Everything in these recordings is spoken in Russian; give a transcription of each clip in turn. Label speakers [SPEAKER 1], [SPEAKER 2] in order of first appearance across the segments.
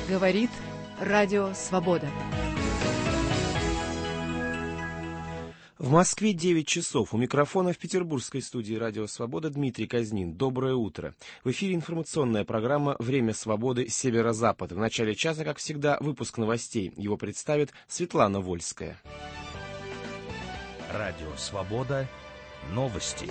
[SPEAKER 1] Говорит Радио Свобода.
[SPEAKER 2] В Москве 9 часов. У микрофона в петербургской студии «Радио Свобода» Дмитрий Казнин. Доброе утро. В эфире информационная программа «Время свободы. Северо-Запад». В начале часа, как всегда, выпуск новостей. Его представит Светлана Вольская.
[SPEAKER 3] Радио Свобода. Новости.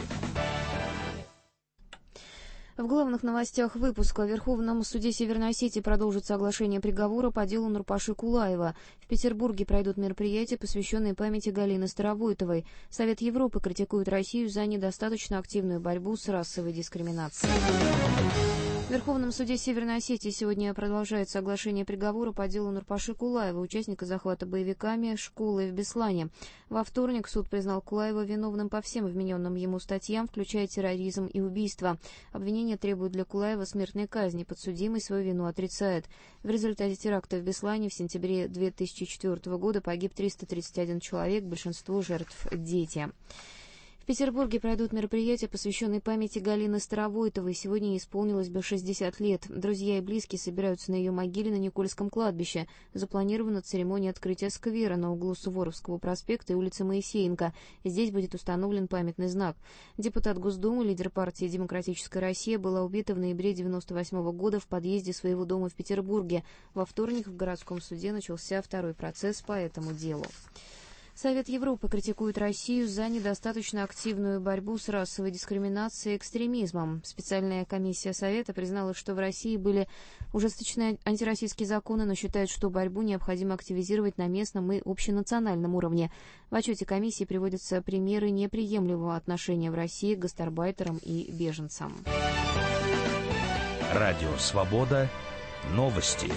[SPEAKER 4] В главных новостях выпуска: в Верховном суде Северной Осетии продолжится оглашение приговора по делу Нурпаши Кулаева. В Петербурге пройдут мероприятия, посвященные памяти Галины Старовойтовой. Совет Европы критикует Россию за недостаточно активную борьбу с расовой дискриминацией. В Верховном суде Северной Осетии сегодня продолжается оглашение приговора по делу Нурпаши Кулаева, участника захвата боевиками школы в Беслане. Во вторник суд признал Кулаева виновным по всем вмененным ему статьям, включая терроризм и убийство. Обвинение требует для Кулаева смертной казни, подсудимый свою вину отрицает. В результате теракта в Беслане в сентябре 2004 года погиб 331 человек, большинство жертв – дети. В Петербурге пройдут мероприятия, посвященные памяти Галины Старовойтовой. Сегодня ей исполнилось бы 60 лет. Друзья и близкие собираются на ее могиле на Никольском кладбище. Запланирована церемония открытия сквера на углу Суворовского проспекта и улицы Моисеенко. Здесь будет установлен памятный знак. Депутат Госдумы, лидер партии «Демократическая Россия» была убита в ноябре 1998 года в подъезде своего дома в Петербурге. Во вторник в городском суде начался второй процесс по этому делу. Совет Европы критикует Россию за недостаточно активную борьбу с расовой дискриминацией и экстремизмом. Специальная комиссия Совета признала, что в России были ужесточенные антироссийские законы, но считает, что борьбу необходимо активизировать на местном и общенациональном уровне. В отчете комиссии приводятся примеры неприемлемого отношения в России к гастарбайтерам и беженцам.
[SPEAKER 3] Радио Свобода. Новости.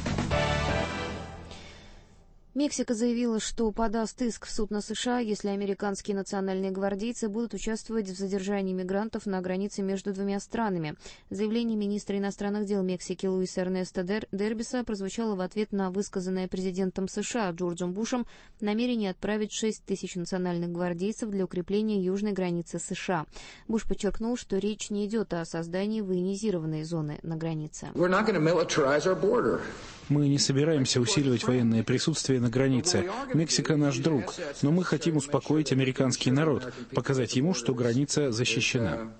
[SPEAKER 4] Мексика заявила, что подаст иск в суд на США, если американские национальные гвардейцы будут участвовать в задержании мигрантов на границе между двумя странами. Заявление министра иностранных дел Мексики Луиса Эрнесто Дербиса прозвучало в ответ на высказанное президентом США Джорджем Бушем намерение отправить 6 тысяч национальных гвардейцев для укрепления южной границы США. Буш подчеркнул, что речь не идет о создании военизированной зоны на границе.
[SPEAKER 5] Мы не собираемся усиливать военное присутствие на границе. Мексика наш друг, но мы хотим успокоить американский народ, показать ему, что граница защищена.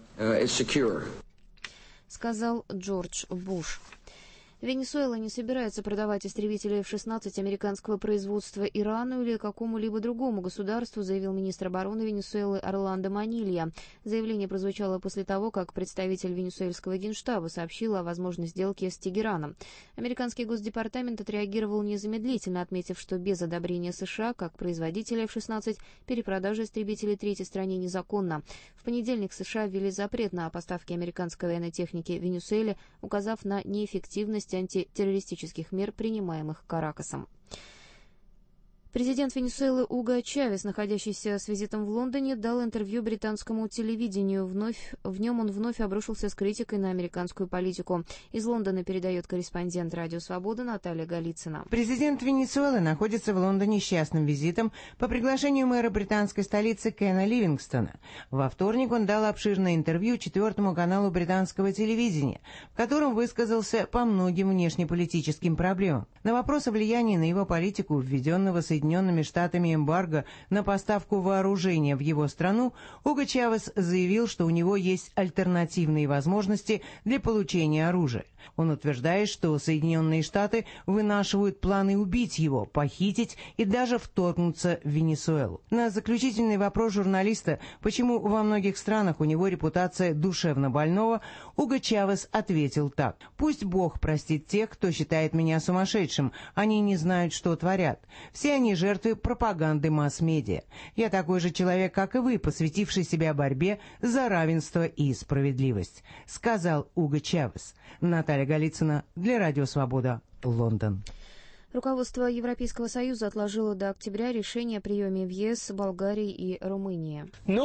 [SPEAKER 4] Сказал Джордж Буш. Венесуэла не собирается продавать истребители F-16 американского производства Ирану или какому-либо другому государству, заявил министр обороны Венесуэлы Орландо Манилья. Заявление прозвучало после того, как представитель венесуэльского генштаба сообщил о возможной сделке с Тегераном. Американский госдепартамент отреагировал незамедлительно, отметив, что без одобрения США, как производителя F-16, перепродажа истребителей третьей стране незаконна. В понедельник США ввели запрет на поставки американской военной техники Венесуэле, указав на неэффективность антитеррористических мер, принимаемых Каракасом. Президент Венесуэлы Уго Чавес, находящийся с визитом в Лондоне, дал интервью британскому телевидению. В нем он вновь обрушился с критикой на американскую политику. Из Лондона передает корреспондент «Радио Свобода» Наталья Голицына.
[SPEAKER 6] Президент Венесуэлы находится в Лондоне с частным визитом по приглашению мэра британской столицы Кена Ливингстона. Во вторник он дал обширное интервью 4-му каналу британского телевидения, в котором высказался по многим внешнеполитическим проблемам. На вопрос о влиянии на его политику, введенного Соединенными Штатами эмбарго на поставку вооружения в его страну, Уго Чавес заявил, что у него есть альтернативные возможности для получения оружия. Он утверждает, что Соединенные Штаты вынашивают планы убить его, похитить и даже вторгнуться в Венесуэлу. На заключительный вопрос журналиста, почему во многих странах у него репутация душевно больного, Уго Чавес ответил так: «Пусть Бог простит тех, кто считает меня сумасшедшим. Они не знают, что творят. Все они жертвы пропаганды масс-медиа. Я такой же человек, как и вы, посвятивший себя борьбе за равенство и справедливость», — сказал Уго Чавес. Наталья Голицына для Радио Свобода, Лондон.
[SPEAKER 4] Руководство Европейского Союза отложило до октября решение о приеме в ЕС Болгарии и Румынии.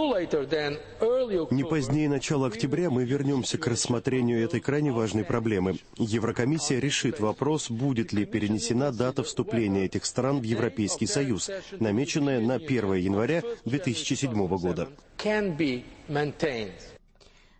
[SPEAKER 7] Не позднее начала октября мы вернемся к рассмотрению этой крайне важной проблемы. Еврокомиссия решит вопрос, будет ли перенесена дата вступления этих стран в Европейский Союз, намеченная на 1 января 2007 года.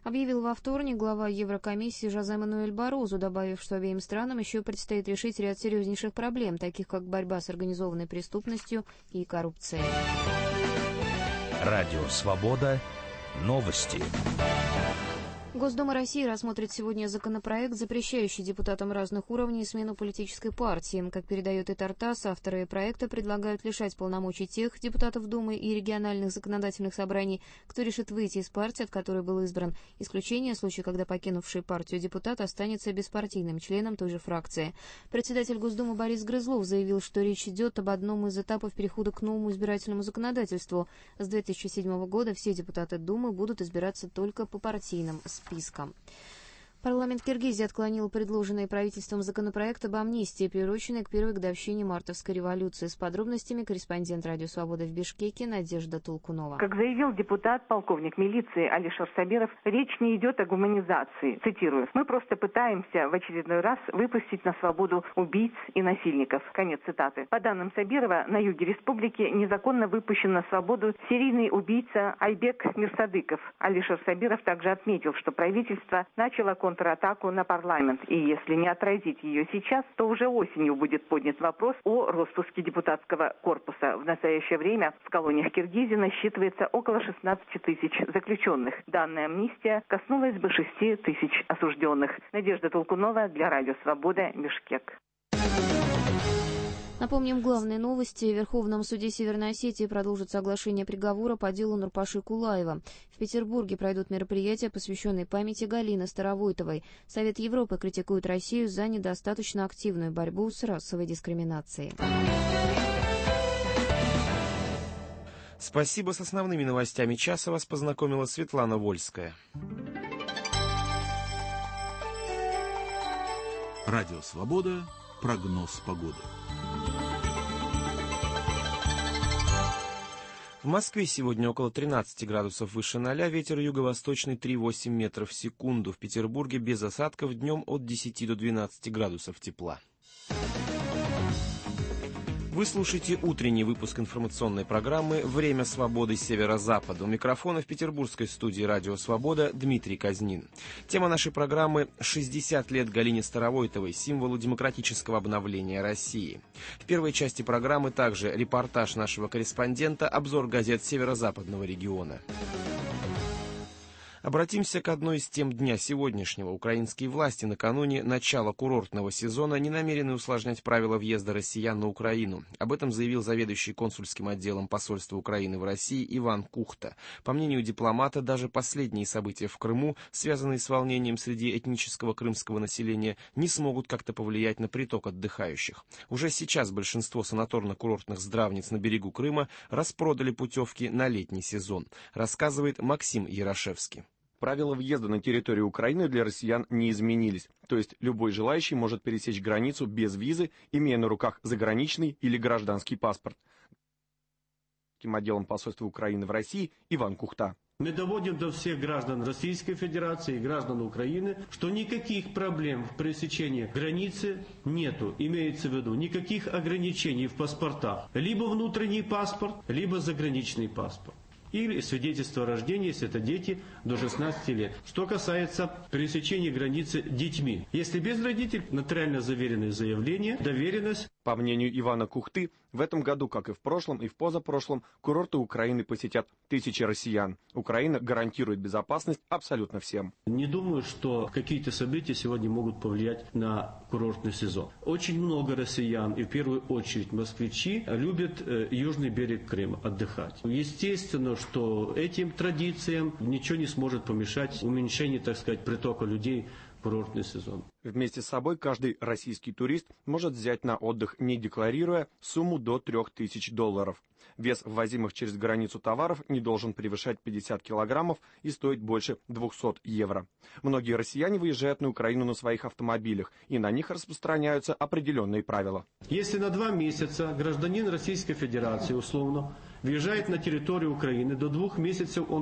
[SPEAKER 4] объявил во вторник глава Еврокомиссии Жозе Мануэль Баррозу, добавив, что обеим странам еще предстоит решить ряд серьезнейших проблем, таких как борьба с организованной преступностью и коррупцией.
[SPEAKER 3] Радио «Свобода». Новости.
[SPEAKER 4] Госдума России рассмотрит сегодня законопроект, запрещающий депутатам разных уровней смену политической партии. Как передает ТАСС, авторы проекта предлагают лишать полномочий тех депутатов Думы и региональных законодательных собраний, кто решит выйти из партии, от которой был избран. Исключение в случае, когда покинувший партию депутат останется беспартийным членом той же фракции. Председатель Госдумы Борис Грызлов заявил, что речь идет об одном из этапов перехода к новому избирательному законодательству. С 2007 года все депутаты Думы будут избираться только по партийным спискам. Парламент Киргизии отклонил предложенный правительством законопроект об амнистии, приуроченный к первой годовщине мартовской революции. С подробностями корреспондент «Радио Свобода» в Бишкеке Надежда Толкунова.
[SPEAKER 8] Как заявил депутат, полковник милиции Алишер Сабиров, речь не идет о гуманизации. Цитирую: «Мы просто пытаемся в очередной раз выпустить на свободу убийц и насильников». Конец цитаты. По данным Сабирова, на юге республики незаконно выпущен на свободу серийный убийца Айбек Мирсадыков. Алишер Сабиров также отметил, что правительство начало контратаку на парламент, и если не отразить ее сейчас, то уже осенью будет поднят вопрос о распуске депутатского корпуса. В настоящее время в колониях Киргизии насчитывается около 16 тысяч заключенных. Данная амнистия коснулась бы 6 тысяч осужденных. Надежда Толкунова для Радио Свобода, Бишкек.
[SPEAKER 4] Напомним, главные новости. В Верховном суде Северной Осетии продолжится оглашение приговора по делу Нурпаши Кулаева. В Петербурге пройдут мероприятия, посвященные памяти Галины Старовойтовой. Совет Европы критикует Россию за недостаточно активную борьбу с расовой дискриминацией.
[SPEAKER 2] Спасибо. С основными новостями часа вас познакомила Светлана Вольская.
[SPEAKER 9] Радио «Свобода». Прогноз погоды.
[SPEAKER 2] В Москве сегодня около 13 градусов выше 0, ветер юго-восточный 3,8 метров в секунду. В Петербурге без осадков, днем от 10 до 12 градусов тепла. Вы слушаете утренний выпуск информационной программы «Время свободы Северо-Запада». У микрофона в петербургской студии «Радио Свобода» Дмитрий Казнин. Тема нашей программы – 60 лет Галине Старовойтовой, символу демократического обновления России. В первой части программы также репортаж нашего корреспондента, обзор газет северо-западного региона. Обратимся к одной из тем дня сегодняшнего. Украинские власти накануне начала курортного сезона не намерены усложнять правила въезда россиян на Украину. Об этом заявил заведующий консульским отделом посольства Украины в России Иван Кухта. По мнению дипломата, даже последние события в Крыму, связанные с волнением среди этнического крымского населения, не смогут как-то повлиять на приток отдыхающих. Уже сейчас большинство санаторно-курортных здравниц на берегу Крыма распродали путевки на летний сезон, рассказывает Максим Ярошевский.
[SPEAKER 10] Правила въезда на территорию Украины для россиян не изменились. То есть любой желающий может пересечь границу без визы, имея на руках заграничный или гражданский паспорт. Отделом посольства Украины в России Иван Кухта.
[SPEAKER 11] Мы доводим до всех граждан Российской Федерации и граждан Украины, что никаких проблем в пересечении границы нету. Имеется в виду никаких ограничений в паспортах. Либо внутренний паспорт, либо заграничный паспорт. Или свидетельство о рождении, если это дети до 16 лет. Что касается пересечения границы детьми. Если без родителей, нотариально заверенное заявление, доверенность.
[SPEAKER 10] По мнению Ивана Кухты, в этом году, как и в прошлом и в позапрошлом, курорты Украины посетят тысячи россиян. Украина гарантирует безопасность абсолютно всем.
[SPEAKER 11] Не думаю, что какие-то события сегодня могут повлиять на курортный сезон. Очень много россиян, и в первую очередь москвичи, любят южный берег Крыма отдыхать. Естественно, что этим традициям ничего не сможет помешать уменьшению, так сказать, притока людей в курортный сезон.
[SPEAKER 10] Вместе с собой каждый российский турист может взять на отдых, не декларируя, сумму до $3000. Вес ввозимых через границу товаров не должен превышать 50 килограммов и стоить больше 200 евро. Многие россияне выезжают на Украину на своих автомобилях, и на них распространяются определенные правила.
[SPEAKER 11] Если на 2 месяца гражданин Российской Федерации, условно, въезжает на территорию Украины, до 2 месяцев он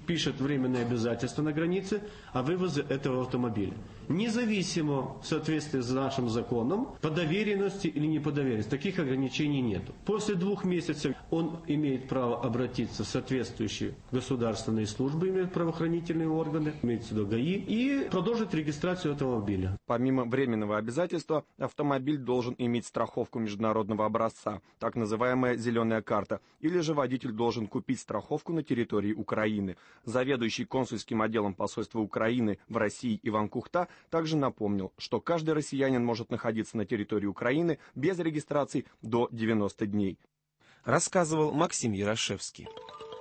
[SPEAKER 11] пишет временное обязательство на границе о вывозе этого автомобиля. Независимо в соответствии с нашим законом, по доверенности или не по доверенности, таких ограничений нет. После 2 месяцев он имеет право обратиться в соответствующие государственные службы, имеют правоохранительные органы, имеется в виду ГАИ, и продолжить регистрацию автомобиля.
[SPEAKER 10] Помимо временного обязательства, автомобиль должен иметь страховку международного образца, так называемая «зеленая карта», или же водитель должен купить страховку на территории Украины. Заведующий консульским отделом посольства Украины в России Иван Кухта также напомнил, что каждый россиянин может находиться на территории Украины без регистрации до 90 дней.
[SPEAKER 2] Рассказывал Максим Ярошевский.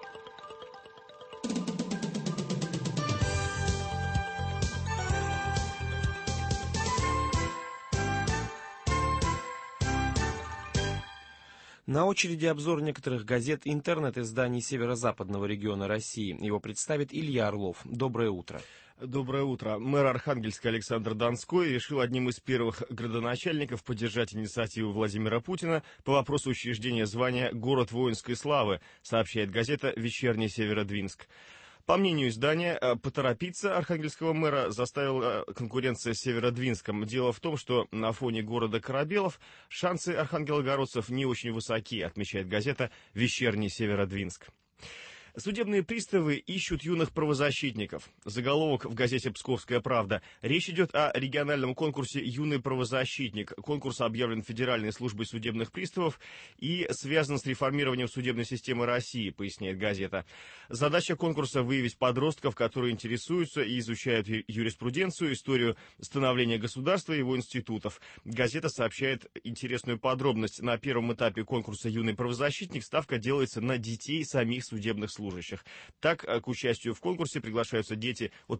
[SPEAKER 2] На очереди обзор некоторых газет и интернет-изданий северо-западного региона России. Его представит Илья Орлов. Доброе утро.
[SPEAKER 12] Доброе утро. Мэр Архангельска Александр Донской решил одним из первых градоначальников поддержать инициативу Владимира Путина по вопросу учреждения звания «Город воинской славы», сообщает газета «Вечерний Северодвинск». По мнению издания, поторопиться архангельского мэра заставила конкуренция с Северодвинском. Дело в том, что на фоне города Корабелов шансы архангелогородцев не очень высоки, отмечает газета «Вечерний Северодвинск». Судебные приставы ищут юных правозащитников. Заголовок в газете «Псковская правда». Речь идет о региональном конкурсе «Юный правозащитник». Конкурс объявлен Федеральной службой судебных приставов и связан с реформированием судебной системы России, поясняет газета. Задача конкурса — выявить подростков, которые интересуются и изучают юриспруденцию, историю становления государства и его институтов. Газета сообщает интересную подробность. На первом этапе конкурса «Юный правозащитник» ставка делается на детей самих судебных служащих. Так, к участию в конкурсе приглашаются дети от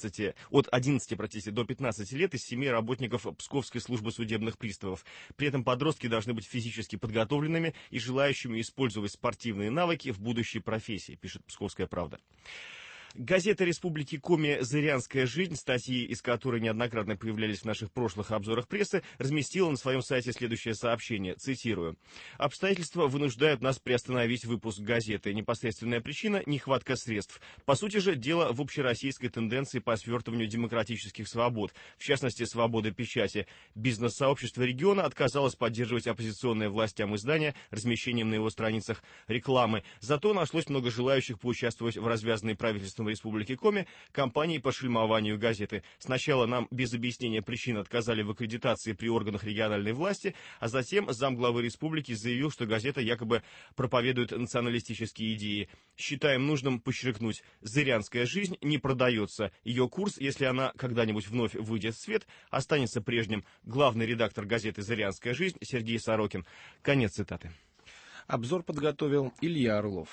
[SPEAKER 12] 11 до 15 лет из семей работников Псковской службы судебных приставов. При этом подростки должны быть физически подготовленными и желающими использовать спортивные навыки в будущей профессии, пишет «Псковская правда». Газета «Республики Коми. Зырянская жизнь», статьи из которой неоднократно появлялись в наших прошлых обзорах прессы, разместила на своем сайте следующее сообщение, цитирую. «Обстоятельства вынуждают нас приостановить выпуск газеты. Непосредственная причина – нехватка средств. По сути же, дело в общероссийской тенденции по свертыванию демократических свобод, в частности, свободы печати. Бизнес-сообщество региона отказалось поддерживать оппозиционные властям издания размещением на его страницах рекламы. Зато нашлось много желающих поучаствовать в развязанной правительством Республики Коми кампании по шельмованию газеты. Сначала нам без объяснения причин отказали в аккредитации при органах региональной власти, а затем замглавы республики заявил, что газета якобы проповедует националистические идеи. Считаем нужным подчеркнуть, «Зырянская жизнь» не продается. Ее курс, если она когда-нибудь вновь выйдет в свет, останется прежним. Главный редактор газеты «Зырянская жизнь» Сергей Сорокин. Конец цитаты.
[SPEAKER 2] Обзор подготовил Илья Орлов.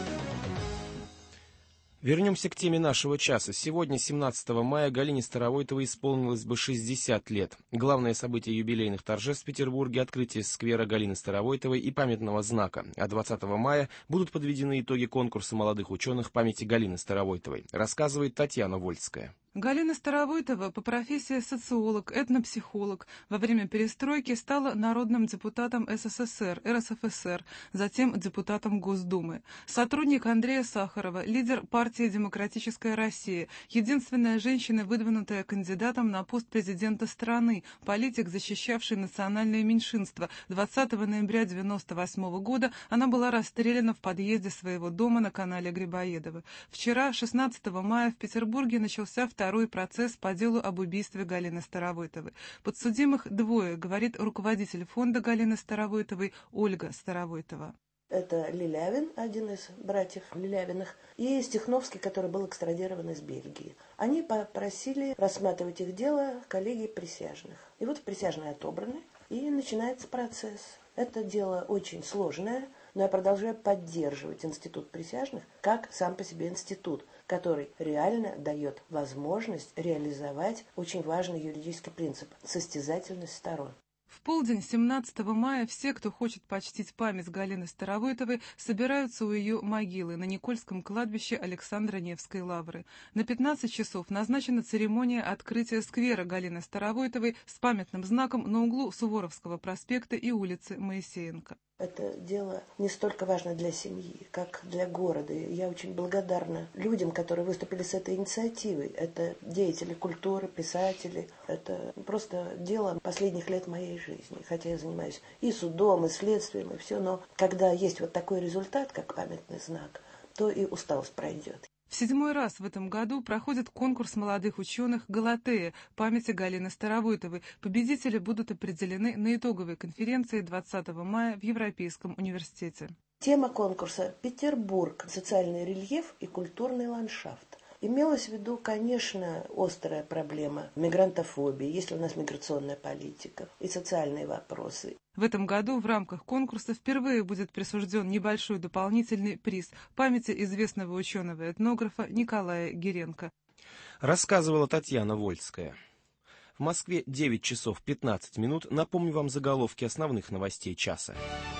[SPEAKER 2] Вернемся к теме нашего часа. Сегодня, 17 мая, Галине Старовойтовой исполнилось бы 60 лет. Главное событие юбилейных торжеств в Петербурге — открытие сквера Галины Старовойтовой и памятного знака. А 20 мая будут подведены итоги конкурса молодых ученых памяти Галины Старовойтовой, рассказывает Татьяна Вольская.
[SPEAKER 13] Галина Старовойтова по профессии социолог, этнопсихолог. Во время перестройки стала народным депутатом СССР, РСФСР, затем депутатом Госдумы. Сотрудник Андрея Сахарова, лидер партии «Демократическая Россия», единственная женщина, выдвинутая кандидатом на пост президента страны, политик, защищавший национальные меньшинства. 20 ноября 1998 года она была расстреляна в подъезде своего дома на канале Грибоедова. Вчера, 16 мая, в Петербурге начался второй процесс по делу об убийстве Галины Старовойтовой. Подсудимых двое, говорит руководитель фонда Галины Старовойтовой Ольга Старовойтова.
[SPEAKER 14] Это Лилявин, один из братьев Лилявиных, и Стехновский, который был экстрадирован из Бельгии. Они попросили рассматривать их дело коллегии присяжных. И вот присяжные отобраны, и начинается процесс. Это дело очень сложное, но я продолжаю поддерживать институт присяжных как сам по себе институт, который реально дает возможность реализовать очень важный юридический принцип – состязательность сторон.
[SPEAKER 13] В полдень 17 мая все, кто хочет почтить память Галины Старовойтовой, собираются у ее могилы на Никольском кладбище Александра Невской лавры. На 15 часов назначена церемония открытия сквера Галины Старовойтовой с памятным знаком на углу Суворовского проспекта и улицы Моисеенко.
[SPEAKER 14] Это дело не столько важно для семьи, как для города. И я очень благодарна людям, которые выступили с этой инициативой. Это деятели культуры, писатели. Это просто дело последних лет моей жизни. Хотя я занимаюсь и судом, и следствием, и все. Но когда есть вот такой результат, как памятный знак, то и усталость пройдет.
[SPEAKER 13] В 7-й раз в этом году проходит конкурс молодых ученых «Галатея» памяти Галины Старовойтовой. Победители будут определены на итоговой конференции 20 мая в Европейском университете.
[SPEAKER 14] Тема конкурса «Петербург. Социальный рельеф и культурный ландшафт». Имелась в виду, конечно, острая проблема мигрантофобии, есть ли у нас миграционная политика и социальные вопросы.
[SPEAKER 13] В этом году в рамках конкурса впервые будет присужден небольшой дополнительный приз памяти известного ученого-этнографа Николая Гиренко.
[SPEAKER 2] Рассказывала Татьяна Вольская. В Москве 9 часов 15 минут. Напомню вам заголовки основных новостей часа.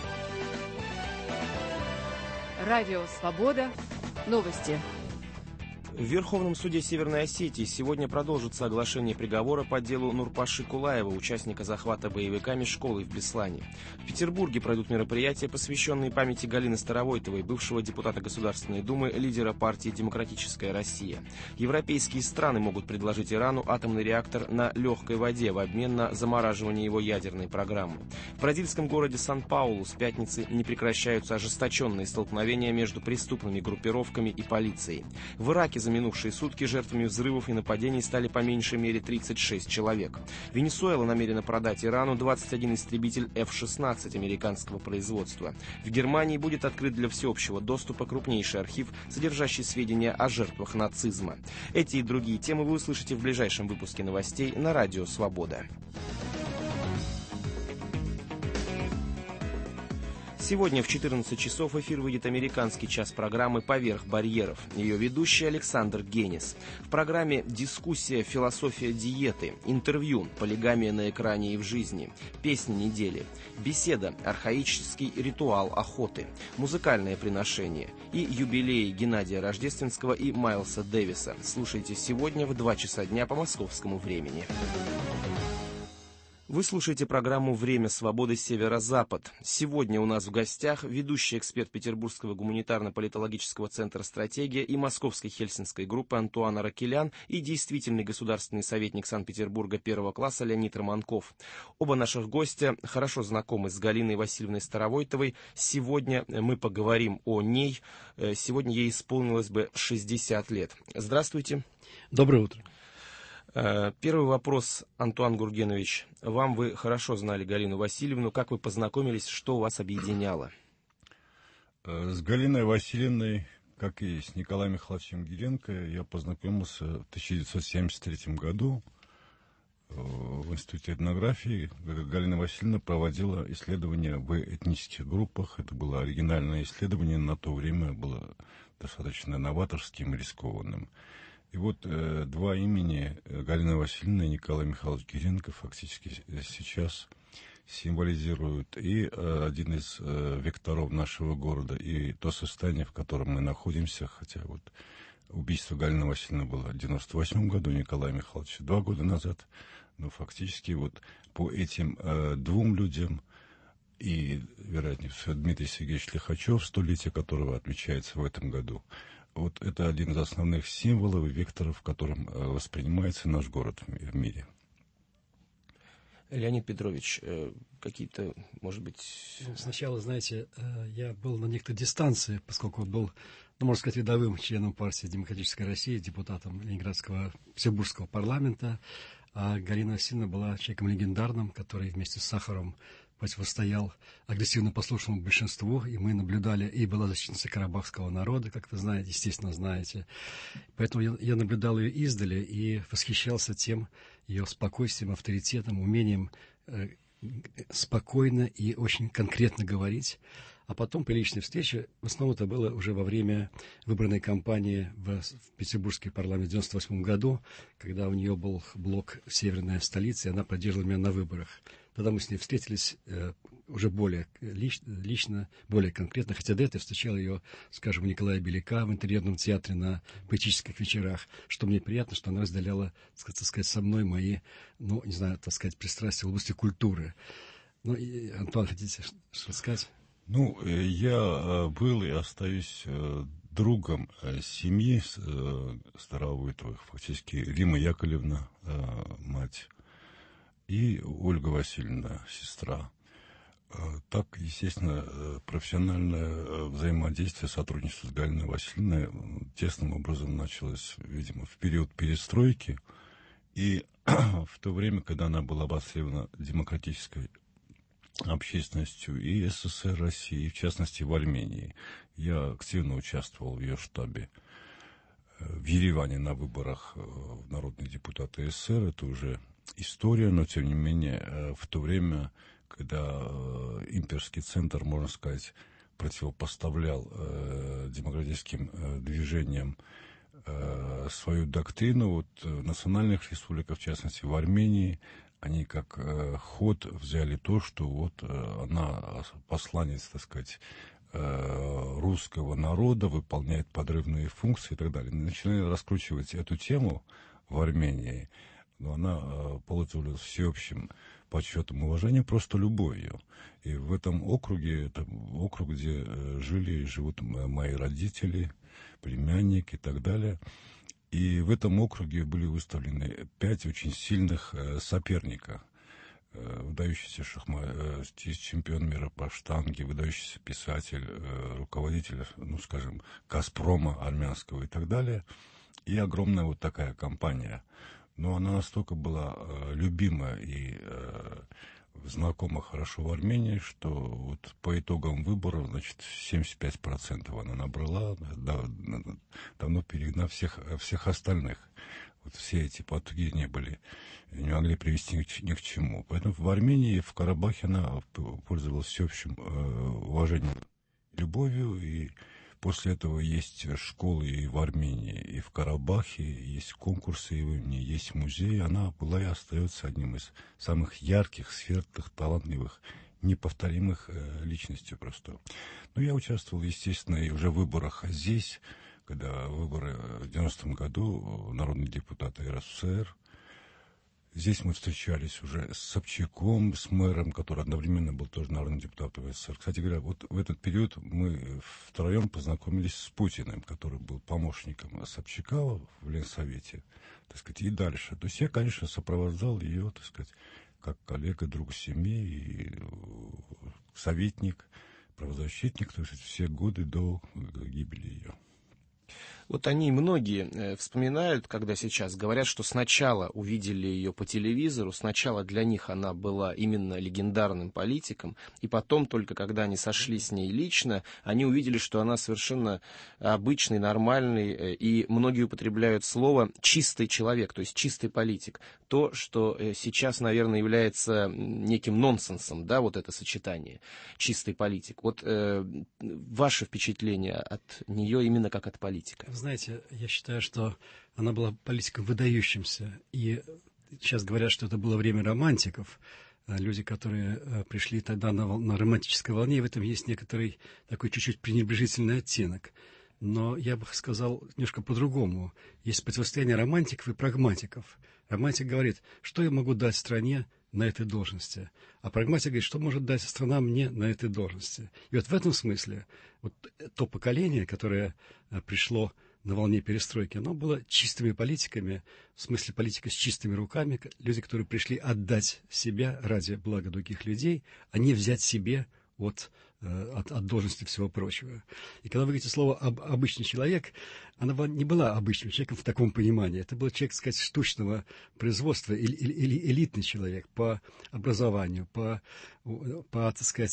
[SPEAKER 1] Радио «Свобода». Новости.
[SPEAKER 2] В Верховном суде Северной Осетии сегодня продолжится оглашение приговора по делу Нурпаши Кулаева, участника захвата боевиками школы в Беслане. В Петербурге пройдут мероприятия, посвященные памяти Галины Старовойтовой, бывшего депутата Государственной Думы, лидера партии «Демократическая Россия». Европейские страны могут предложить Ирану атомный реактор на легкой воде в обмен на замораживание его ядерной программы. В бразильском городе Сан-Паулу с пятницы не прекращаются ожесточенные столкновения между преступными группировками и полицией. В Ираке за минувшие сутки жертвами взрывов и нападений стали по меньшей мере 36 человек. Венесуэла намерена продать Ирану 21 истребитель F-16 американского производства. В Германии будет открыт для всеобщего доступа крупнейший архив, содержащий сведения о жертвах нацизма. Эти и другие темы вы услышите в ближайшем выпуске новостей на Радио Свобода. Сегодня в 14 часов в эфир выйдет американский час программы «Поверх барьеров». Ее ведущий Александр Генис. В программе дискуссия «Философия диеты», интервью «Полигамия на экране и в жизни», песни недели, беседа «Архаический ритуал охоты», музыкальное приношение и юбилеи Геннадия Рождественского и Майлса Дэвиса. Слушайте сегодня в 2 часа дня по московскому времени. Вы слушаете программу «Время свободы. Северо-Запад». Сегодня у нас в гостях ведущий эксперт Петербургского гуманитарно-политологического центра «Стратегия» и Московской Хельсинской группы Антуан Аракелян и действительный государственный советник Санкт-Петербурга первого класса Леонид Романков. Оба наших гостя хорошо знакомы с Галиной Васильевной Старовойтовой. Сегодня мы поговорим о ней. Сегодня ей исполнилось бы 60 лет. Здравствуйте.
[SPEAKER 15] Доброе утро.
[SPEAKER 2] Первый вопрос, Антуан Гургенович. Вам, вы хорошо знали Галину Васильевну. Как вы познакомились, что вас объединяло?
[SPEAKER 15] С Галиной Васильевной, как и с Николаем Михайловичем Гиренко, я познакомился в 1973 году в Институте этнографии. Галина Васильевна проводила исследования в этнических группах. Это было оригинальное исследование, на то время было достаточно новаторским и рискованным. И вот два имени, Галина Васильевна и Николай Михайлович Гиренко, фактически сейчас символизируют и один из векторов нашего города, и то состояние, в котором мы находимся, хотя вот убийство Галины Васильевны было в 1998 году, Николая Михайловича 2 года назад, но фактически вот по этим двум людям и, вероятнее всего, Дмитрий Сергеевич Лихачев, столетие которого отмечается в этом году, вот это один из основных символов и векторов, которым воспринимается наш город в мире.
[SPEAKER 2] Леонид Петрович, какие-то, может быть...
[SPEAKER 16] Сначала, знаете, я был на некоторой дистанции, поскольку был, можно сказать, рядовым членом партии «Демократической России», депутатом Ленинградского Петербургского парламента, а Галина Васильевна была человеком легендарным, который вместе с Сахаровым противостоял агрессивно послушному большинству, и мы наблюдали, и была защитница карабахского народа, как вы знаете, естественно, знаете. Поэтому я наблюдал ее издали и восхищался тем ее спокойствием, авторитетом, умением спокойно и очень конкретно говорить. А потом при личной встрече, в основном это было уже во время выборной кампании в Петербургский парламент в 1998 году, когда у нее был блок «Северная столица», и она поддерживала меня на выборах. Тогда мы с ней встретились уже более лично, более конкретно, хотя до этого встречал ее, скажем, у Николая Беляка в интерьерном театре на поэтических вечерах, что мне приятно, что она разделяла, так сказать, со мной мои, не знаю, так сказать, пристрастия в области культуры. Ну, и, Антуан, хотите что сказать?
[SPEAKER 15] Ну, я был и остаюсь другом семьи Старовойтовых, фактически Рима Яковлевна, мать, и Ольга Васильевна, сестра. Так, естественно, профессиональное взаимодействие, сотрудничество с Галиной Васильевной тесным образом началось, видимо, в период перестройки. И в то время, когда она была обострена демократической общественностью и СССР России, и в частности в Армении. Я активно участвовал в ее штабе в Ереване на выборах в народные депутаты СССР. Это уже история, но тем не менее в то время, когда имперский центр, можно сказать, противопоставлял демократическим движениям свою доктрину, вот в национальных республиках, в частности в Армении, они как ход взяли то, что вот она посланец, так сказать, русского народа, выполняет подрывные функции и так далее. Начинали раскручивать эту тему в Армении, но она пользовалась всеобщим почетом и уважением, просто любовью. И в этом округе, это округ, где жили и живут мои родители, племянник и так далее. И в этом округе были выставлены 5 очень сильных соперника. Выдающийся чемпион мира по штанге, выдающийся писатель, руководитель, ну, скажем, Газпрома армянского и так далее. И огромная вот такая компания. Но она настолько была любима и знакома хорошо в Армении, что вот по итогам выборов, значит, 75% она набрала, давно перегнав всех остальных. Вот все эти потуги не могли привести ни к чему. Поэтому в Армении, в Карабахе она пользовалась всеобщим уважением, любовью, и после этого есть школы и в Армении, и в Карабахе, есть конкурсы, есть музей. Она была и остается одним из самых ярких, светлых, талантливых, неповторимых личностей просто. Но я участвовал, естественно, и уже в выборах здесь, когда выборы в 90-м году, народные депутаты РСФСР. Здесь мы встречались уже с Собчаком, с мэром, который одновременно был тоже народным депутатом СССР. Кстати говоря, вот в этот период мы втроем познакомились с Путиным, который был помощником Собчака в Ленсовете, так сказать, и дальше. То есть я, конечно, сопровождал ее, так сказать, как коллега, друг семьи, и советник, правозащитник, то есть все годы до гибели ее.
[SPEAKER 2] Вот они многие вспоминают, когда сейчас говорят, что сначала увидели ее по телевизору, сначала для них она была именно легендарным политиком, и потом только когда они сошли с ней лично, они увидели, что она совершенно обычный, нормальный, и многие употребляют слово «чистый человек», то есть чистый политик. То, что сейчас, наверное, является неким нонсенсом, да, вот это сочетание «чистый политик». Вот ваше впечатление от нее именно как от политика?
[SPEAKER 16] Знаете, я считаю, что она была политиком выдающимся. И сейчас говорят, что это было время романтиков. Люди, которые пришли тогда на романтической волне, и в этом есть некоторый такой чуть-чуть пренебрежительный оттенок. Но я бы сказал немножко по-другому. Есть противостояние романтиков и прагматиков. Романтик говорит, что я могу дать стране на этой должности. А прагматик говорит, что может дать страна мне на этой должности. И вот в этом смысле вот то поколение, которое пришло на волне перестройки, оно было чистыми политиками, в смысле политика с чистыми руками, люди, которые пришли отдать себя ради блага других людей, а не взять себе от должности всего прочего. И когда вы говорите слово «обычный человек», она не была обычным человеком в таком понимании. Это был человек, так сказать, штучного производства, или элитный человек по образованию, по так сказать,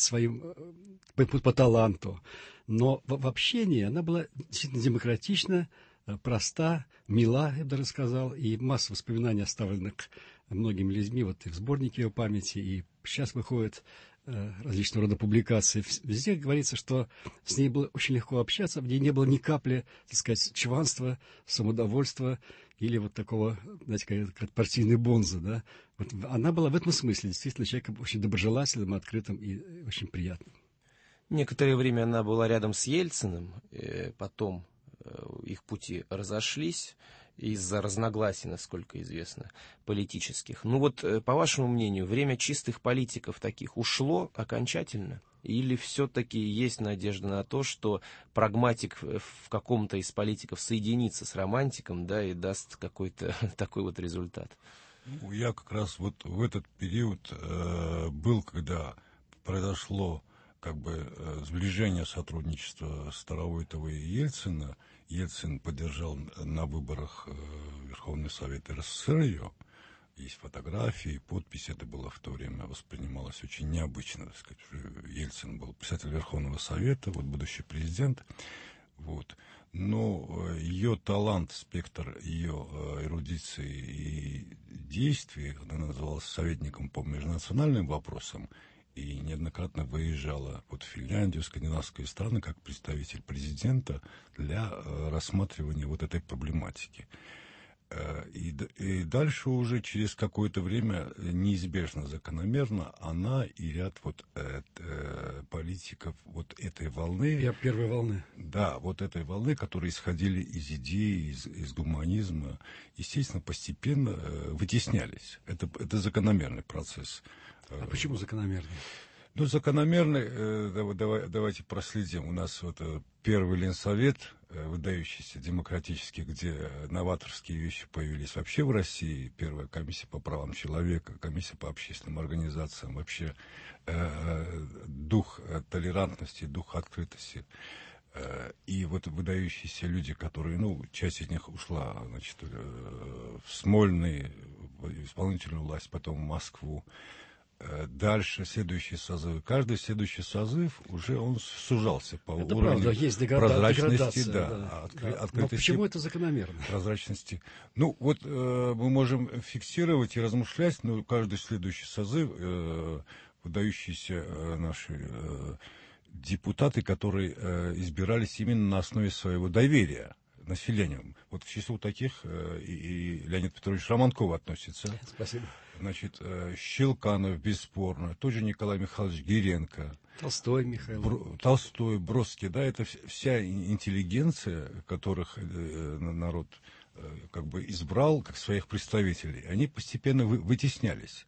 [SPEAKER 16] по таланту. Но в общении она была действительно демократична, проста, мила, я бы даже сказал, и масса воспоминаний, оставленных многими людьми, вот и в сборнике ее памяти, и сейчас выходят различного рода публикации. Везде говорится, что с ней было очень легко общаться, в ней не было ни капли, так сказать, чванства, самодовольства или вот такого, знаете, как партийный бонза, да. Вот она была в этом смысле действительно человеком очень доброжелательным, открытым и очень приятным.
[SPEAKER 2] Некоторое время она была рядом с Ельциным, потом их пути разошлись из-за разногласий, насколько известно, политических. Ну вот, по вашему мнению, время чистых политиков таких ушло окончательно? или все-таки есть надежда на то, что прагматик в каком-то из политиков соединится с романтиком, да, и даст какой-то такой вот результат?
[SPEAKER 15] Я как раз вот в этот период был, когда произошло как бы сближение сотрудничества Старовойтова и Ельцина. Ельцин поддержал на выборах Верховный Совет РСФСР ее. Есть фотографии, подпись. Это было в то время воспринималось очень необычно. Так сказать. Ельцин был председатель Верховного Совета, вот будущий президент. Вот. Но ее талант, спектр ее эрудиции и действий, она называлась советником по межнациональным вопросам, и неоднократно выезжала вот в Финляндию, скандинавские страны, как представитель президента для рассматривания вот этой проблематики. И дальше уже через какое-то время неизбежно, закономерно она и ряд вот политиков вот этой волны...
[SPEAKER 16] Первой волны.
[SPEAKER 15] Да, вот этой волны, которые исходили из идеи, из гуманизма, естественно, постепенно вытеснялись. Это закономерный процесс.
[SPEAKER 16] А почему закономерный?
[SPEAKER 15] Ну, закономерный, давайте проследим. У нас вот первый Ленсовет, выдающийся демократический, где новаторские вещи появились вообще в России. Первая комиссия по правам человека, комиссия по общественным организациям. Вообще дух толерантности, дух открытости. И вот выдающиеся люди, которые, ну, часть из них ушла, значит, в Смольный, в исполнительную власть, потом в Москву. Дальше следующий созыв. Каждый следующий созыв уже он сужался по
[SPEAKER 16] это
[SPEAKER 15] уровню
[SPEAKER 16] правда, есть
[SPEAKER 15] прозрачности,
[SPEAKER 16] да.
[SPEAKER 15] открытости.
[SPEAKER 16] Но почему это закономерно?
[SPEAKER 15] Прозрачности. Ну, вот мы можем фиксировать и размышлять, но каждый следующий созыв, выдающиеся наши депутаты, которые избирались именно на основе своего доверия населением. Вот к числу таких и Леонид Петрович Романков относится.
[SPEAKER 16] Спасибо.
[SPEAKER 15] Значит, Щелканов, бесспорно, тот же Николай Михайлович Гиренко.
[SPEAKER 16] Толстой Михаил.
[SPEAKER 15] Толстой, Бродский, да, это вся интеллигенция, которых народ как бы избрал как своих представителей, они постепенно вытеснялись.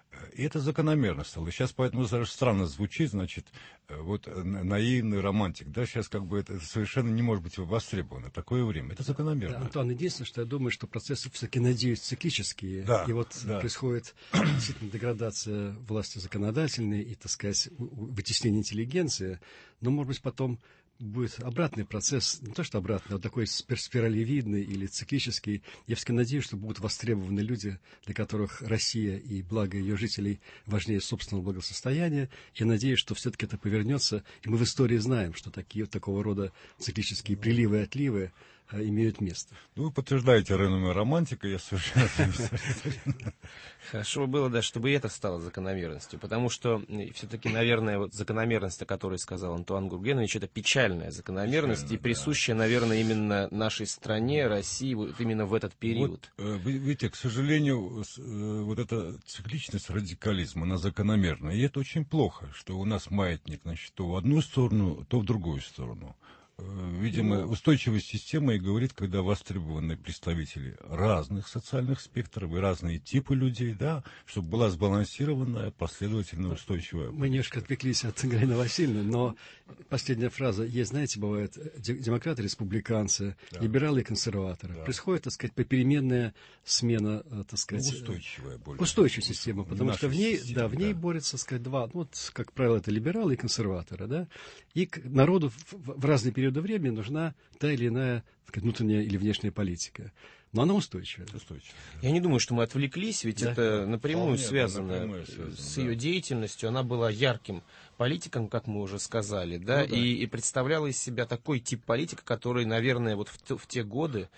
[SPEAKER 15] И это закономерно стало. Сейчас поэтому даже странно звучит, значит, вот наивный романтик, да, сейчас как бы это совершенно не может быть востребовано. Такое время. Это закономерно.
[SPEAKER 16] Да, Антон, единственное, что я думаю, что процессы все-таки, надеюсь, циклические.
[SPEAKER 15] Да,
[SPEAKER 16] и вот происходит действительно деградация власти законодательной и, так сказать, вытеснение интеллигенции. Но, может быть, потом будет обратный процесс, не то что обратный, а такой спиралевидный или циклический. Я все-таки надеюсь, что будут востребованы люди, для которых Россия и благо ее жителей важнее собственного благосостояния. Я надеюсь, что все-таки это повернется. И мы в истории знаем, что такого рода циклические приливы и отливы имеют место.
[SPEAKER 15] Ну, вы подтверждаете реноме романтика, я совершенно...
[SPEAKER 2] Хорошо было, да, чтобы и это стало закономерностью, потому что все-таки, наверное, вот закономерность, о которой сказал Антуан Гургенович, это печальная закономерность и присущая, наверное, именно нашей стране, России, вот именно в этот период.
[SPEAKER 15] Вот, видите, к сожалению, вот эта цикличность радикализма, она закономерна, и это очень плохо, что у нас маятник, значит, то в одну сторону, то в другую сторону. Видимо, устойчивая система и говорит, когда востребованы представители разных социальных спектров и разные типы людей, да, чтобы была сбалансированная, последовательная, устойчивая.
[SPEAKER 16] Мы немножко отвлеклись от Галины Васильевны, но последняя фраза. Есть, знаете, бывают демократы, республиканцы, да, либералы и консерваторы. Да. Происходит, так сказать, попеременная смена, так сказать, устойчивая система, потому что в ней, в ней борются, так сказать, два, ну, вот, как правило, это либералы и консерваторы, да, и народу в разные периоды времени нужна та или иная, так сказать, внутренняя или внешняя политика. Но она устойчивая.
[SPEAKER 2] Я не думаю, что мы отвлеклись, ведь это напрямую связано с ее деятельностью. Она была ярким политиком, как мы уже сказали, да, и представляла из себя такой тип политика, который, наверное, вот в те годы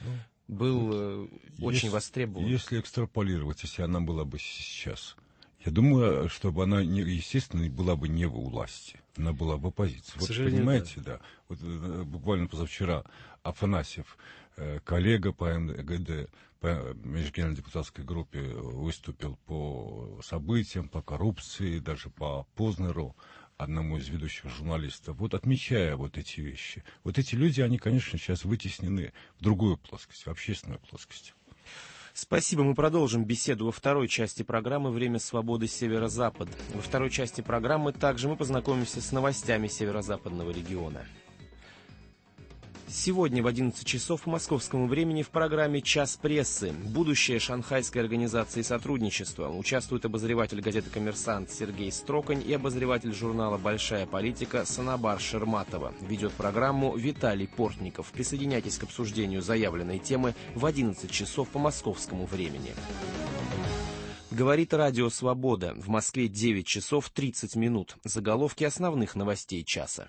[SPEAKER 2] был очень востребован.
[SPEAKER 15] Если экстраполировать, если она была бы сейчас, я думаю, чтобы она, естественно, была бы не во власти, она была в оппозиции. Вот понимаете, да. Вот буквально позавчера Афанасьев, коллега по МГД, по межгенеральной депутатской группе, выступил по событиям, по коррупции, даже по Познеру, одному из ведущих журналистов, вот отмечая вот эти вещи. Вот эти люди, они, конечно, сейчас вытеснены в другую плоскость, в общественную плоскость.
[SPEAKER 2] Спасибо. Мы продолжим беседу во второй части программы «Время свободы. Северо-Запад». Во второй части программы также мы познакомимся с новостями северо-западного региона. Сегодня в 11 часов по московскому времени в программе «Час прессы». Будущее Шанхайской организации сотрудничества. Участвуют обозреватель газеты «Коммерсант» Сергей Строконь и обозреватель журнала «Большая политика» Санабар Шерматова. Ведет программу Виталий Портников. Присоединяйтесь к обсуждению заявленной темы в 11 часов по московскому времени. Говорит Радио Свобода. В Москве 9 часов 30 минут. Заголовки основных новостей часа.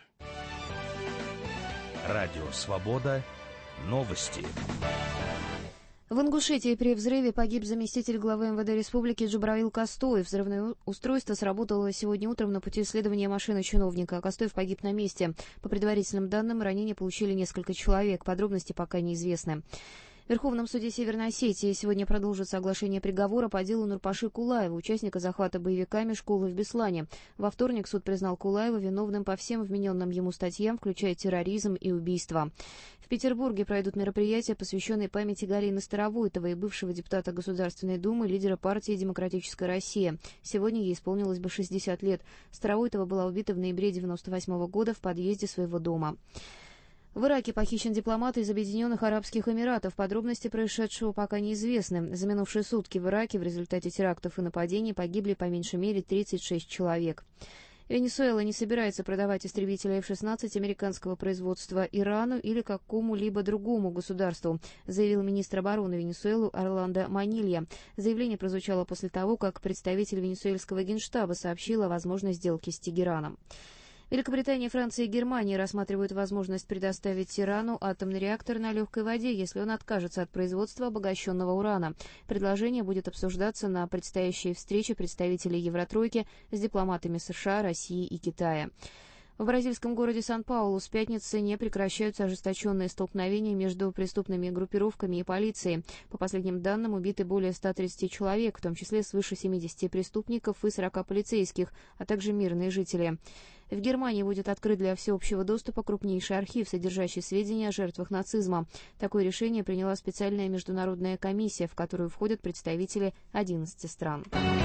[SPEAKER 3] Радио Свобода. Новости.
[SPEAKER 4] В Ингушетии при взрыве погиб заместитель главы МВД Республики Джабраил Костоев. Взрывное устройство сработало сегодня утром на пути исследования машины чиновника. Костоев погиб на месте. По предварительным данным, ранения получили несколько человек. Подробности пока неизвестны. В Верховном суде Северной Осетии сегодня продолжится оглашение приговора по делу Нурпаши Кулаева, участника захвата боевиками школы в Беслане. Во вторник суд признал Кулаева виновным по всем вмененным ему статьям, включая терроризм и убийство. В Петербурге пройдут мероприятия, посвященные памяти Галины Старовойтовой, бывшего депутата Государственной Думы, лидера партии «Демократическая Россия». Сегодня ей исполнилось бы 60 лет. Старовойтова была убита в ноябре 1998 года в подъезде своего дома. В Ираке похищен дипломат из Объединенных Арабских Эмиратов. Подробности происшедшего пока неизвестны. За минувшие сутки в Ираке в результате терактов и нападений погибли по меньшей мере 36 человек. Венесуэла не собирается продавать истребители F-16 американского производства Ирану или какому-либо другому государству, заявил министр обороны Венесуэлы Орландо Манилья. Заявление прозвучало после того, как представитель венесуэльского генштаба сообщил о возможной сделке с Тегераном. Великобритания, Франция и Германия рассматривают возможность предоставить Ирану атомный реактор на легкой воде, если он откажется от производства обогащенного урана. Предложение будет обсуждаться на предстоящей встрече представителей Евротройки с дипломатами США, России и Китая. В бразильском городе Сан-Паулу с пятницы не прекращаются ожесточенные столкновения между преступными группировками и полицией. По последним данным, убиты более 130 человек, в том числе свыше 70 преступников и 40 полицейских, а также мирные жители. В Германии будет открыт для всеобщего доступа крупнейший архив, содержащий сведения о жертвах нацизма. Такое решение приняла специальная международная комиссия, в которую входят представители 11 стран.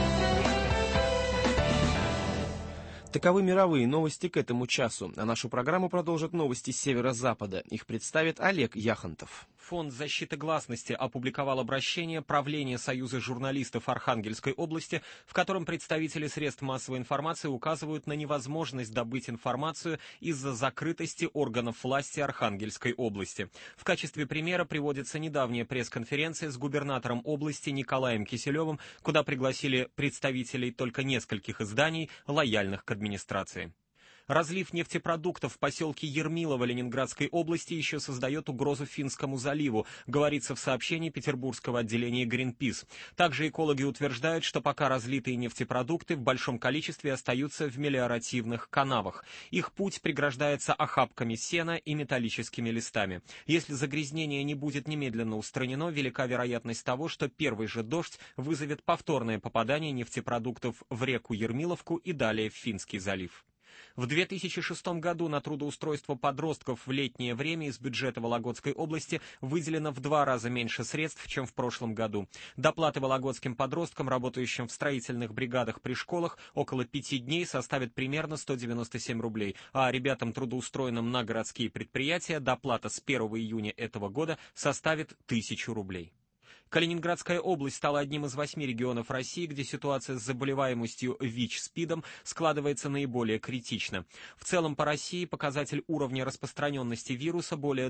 [SPEAKER 2] Таковы мировые новости к этому часу. А нашу программу продолжат новости с северо-запада. Их представит Олег Яхонтов.
[SPEAKER 17] Фонд защиты гласности опубликовал обращение правления Союза журналистов Архангельской области, в котором представители средств массовой информации указывают на невозможность добыть информацию из-за закрытости органов власти Архангельской области. В качестве примера приводится недавняя пресс-конференция с губернатором области Николаем Киселевым, куда пригласили представителей только нескольких изданий, лояльных к администрации. Разлив нефтепродуктов в поселке Ермилово Ленинградской области еще создает угрозу Финскому заливу, говорится в сообщении петербургского отделения Greenpeace. Также экологи утверждают, что пока разлитые нефтепродукты в большом количестве остаются в мелиоративных канавах. Их путь преграждается охапками сена и металлическими листами. Если загрязнение не будет немедленно устранено, велика вероятность того, что первый же дождь вызовет повторное попадание нефтепродуктов в реку Ермиловку и далее в Финский залив. В 2006 году на трудоустройство подростков в летнее время из бюджета Вологодской области выделено в 2 раза меньше средств, чем в прошлом году. Доплаты вологодским подросткам, работающим в строительных бригадах при школах, около 5 дней составят примерно 197 рублей, а ребятам, трудоустроенным на городские предприятия, доплата с 1 июня этого года составит 1000 рублей. Калининградская область стала одним из 8 регионов России, где ситуация с заболеваемостью ВИЧ-СПИДом складывается наиболее критично. В целом по России показатель уровня распространенности вируса более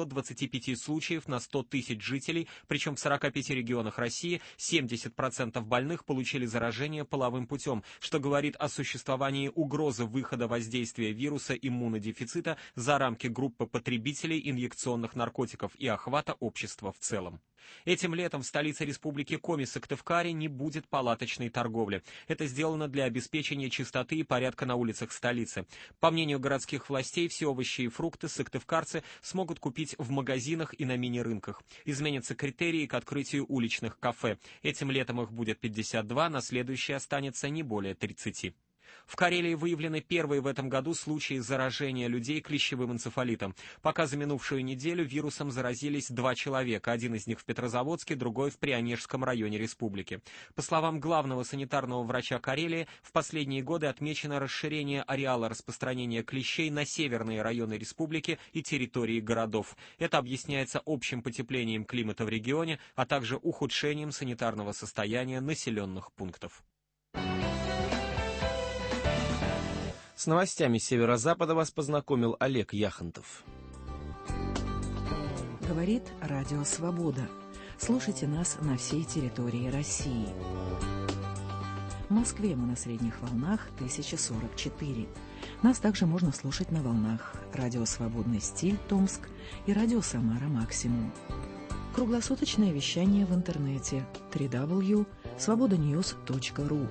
[SPEAKER 17] 225 случаев на 100 тысяч жителей, причем в 45 регионах России 70% больных получили заражение половым путем, что говорит о существовании угрозы выхода воздействия вируса иммунодефицита за рамки группы потребителей инъекционных наркотиков и охвата общества в целом. Этим летом в столице республики Коми Сыктывкаре не будет палаточной торговли. Это сделано для обеспечения чистоты и порядка на улицах столицы. По мнению городских властей, все овощи и фрукты сыктывкарцы смогут купить в магазинах и на мини-рынках. Изменятся критерии к открытию уличных кафе. Этим летом их будет 52, на следующее останется не более 30. В Карелии выявлены первые в этом году случаи заражения людей клещевым энцефалитом. Пока за минувшую неделю вирусом заразились 2 человека. Один из них в Петрозаводске, другой в Прионежском районе республики. По словам главного санитарного врача Карелии, в последние годы отмечено расширение ареала распространения клещей на северные районы республики и территории городов. Это объясняется общим потеплением климата в регионе, а также ухудшением санитарного состояния населенных пунктов.
[SPEAKER 2] С новостями Северо-Запада вас познакомил Олег Яхонтов.
[SPEAKER 18] Говорит Радио Свобода. Слушайте нас на всей территории России. В Москве мы на средних волнах 1044. Нас также можно слушать на волнах Радио Свободный стиль Томск и Радио Самара Максимум. Круглосуточное вещание в интернете www.svobodanews.ru.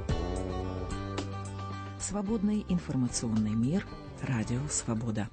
[SPEAKER 18] Свободный информационный мир. Радио Свобода.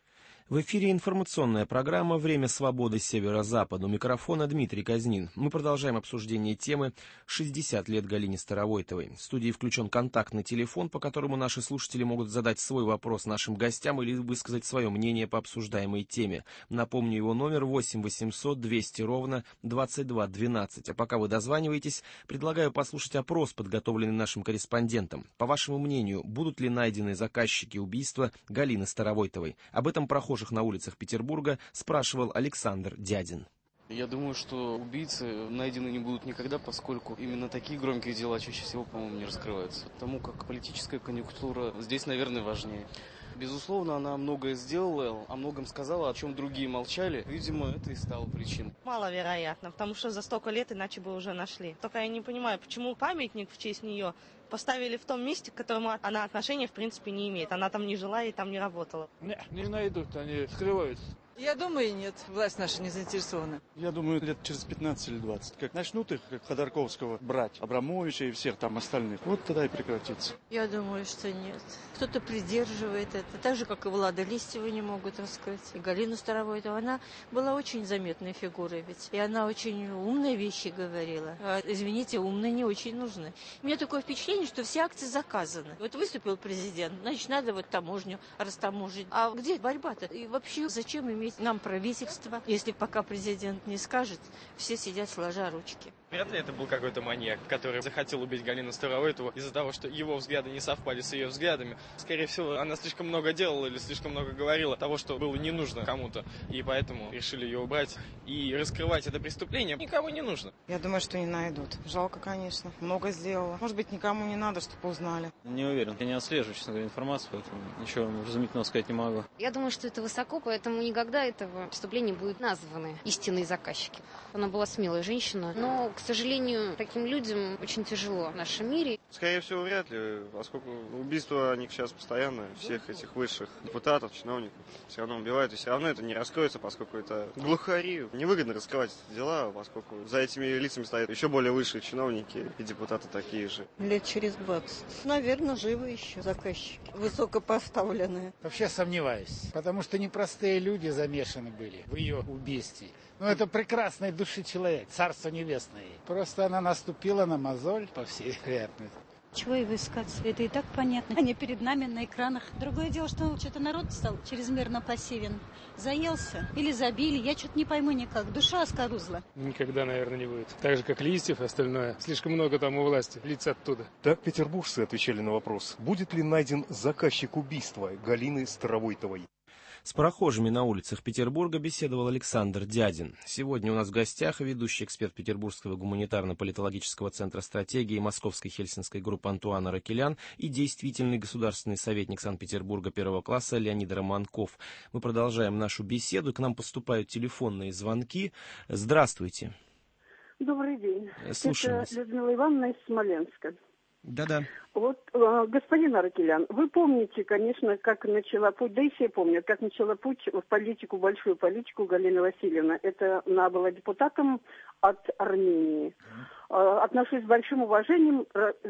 [SPEAKER 2] В эфире информационная программа «Время свободы Северо-Запада». У микрофона Дмитрий Казнин. Мы продолжаем обсуждение темы «60 лет Галине Старовойтовой». В студии включен контактный телефон, по которому наши слушатели могут задать свой вопрос нашим гостям или высказать свое мнение по обсуждаемой теме. Напомню, его номер 8 800 200 ровно 2212. А пока вы дозваниваетесь, предлагаю послушать опрос, подготовленный нашим корреспондентом. По вашему мнению, будут ли найдены заказчики убийства Галины Старовойтовой? Об этом прохожих на улицах Петербурга спрашивал Александр Дядин.
[SPEAKER 19] Я думаю, что убийцы найдены не будут никогда, поскольку именно такие громкие дела чаще всего, по-моему, не раскрываются. Потому как политическая конъюнктура здесь, наверное, важнее. Безусловно, она многое сделала, о многом сказала, о чем другие молчали. Видимо, это и стало причиной.
[SPEAKER 20] Маловероятно, потому что за столько лет иначе бы уже нашли. Только я не понимаю, почему памятник в честь нее поставили в том месте, к которому она отношения, в принципе, не имеет. Она там не жила и там не работала.
[SPEAKER 21] Не найдут, они скрываются.
[SPEAKER 22] Я думаю, нет. Власть наша не заинтересована.
[SPEAKER 23] Я думаю, лет через 15 или 20. Как начнут их, как Ходорковского, брать, Абрамовича и всех там остальных, вот тогда и прекратится.
[SPEAKER 22] Я думаю, что нет. Кто-то придерживает это. Так же, как и Влада Листьева не могут раскрыть. И Галину Старовойтову. Она была очень заметной фигурой ведь. И она очень умные вещи говорила. А, извините, умные не очень нужны. У меня такое впечатление, что все акции заказаны. Вот выступил президент, значит, надо вот таможню растаможить. А где борьба-то? И вообще, зачем иметь нам правительство, если пока президент не скажет, все сидят сложа ручки.
[SPEAKER 24] Вряд ли это был какой-то маньяк, который захотел убить Галину Старовойтову из-за того, что его взгляды не совпали с ее взглядами. Скорее всего, она слишком много делала или слишком много говорила того, что было не нужно кому-то, и поэтому решили ее убрать. И раскрывать это преступление никому не нужно.
[SPEAKER 25] Я думаю, что не найдут. Жалко, конечно. Много сделала. Может быть, никому не надо, чтобы узнали.
[SPEAKER 26] Не уверен. Я не отслеживаю, честно говоря, информацию, поэтому ничего вразумительного сказать не могу.
[SPEAKER 27] Я думаю, что это высоко, поэтому никогда этого преступления будут названы истинные заказчики. Она была смелая женщина, но, к сожалению, таким людям очень тяжело в нашем мире.
[SPEAKER 28] Скорее всего, вряд ли, поскольку убийства, они сейчас постоянно, всех этих высших депутатов, чиновников, все равно убивают, и все равно это не раскроется, поскольку это глухари. Невыгодно раскрывать эти дела, поскольку за этими лицами стоят еще более высшие чиновники и депутаты такие же.
[SPEAKER 22] Лет через 20. Наверное, живы еще заказчики, высокопоставленные.
[SPEAKER 29] Вообще сомневаюсь, потому что непростые люди замешаны были в ее убийстве. Ну, это прекрасной души человек, царство небесное. Просто она наступила на мозоль, по всей вероятности.
[SPEAKER 30] Чего его искать? Это и так понятно. Они перед нами на экранах. Другое дело, что что-то народ стал чрезмерно пассивен. Заелся или забили, я что-то не пойму никак. Душа оскорузла.
[SPEAKER 31] Никогда, наверное, не будет. Так же, как Листьев и остальное. Слишком много там у власти, лиц оттуда.
[SPEAKER 32] Так петербуржцы отвечали на вопрос, будет ли найден заказчик убийства Галины Старовойтовой.
[SPEAKER 2] С прохожими на улицах Петербурга беседовал Александр Дядин. Сегодня у нас в гостях ведущий эксперт Петербургского гуманитарно-политологического центра стратегии Московской хельсинской группы Антуан Аракелян и действительный государственный советник Санкт-Петербурга первого класса Леонид Романков. Мы продолжаем нашу беседу. К нам поступают телефонные звонки. Здравствуйте.
[SPEAKER 33] Добрый день.
[SPEAKER 2] Слушаем вас.
[SPEAKER 33] Это Людмила Ивановна из Смоленска.
[SPEAKER 2] Да-да.
[SPEAKER 33] Вот, господин Аракелян, вы помните, конечно, как начала путь, да и все помнят, как начала путь в политику, большую политику Галина Васильевна. Это она была депутатом от Армении. Отношусь с большим уважением,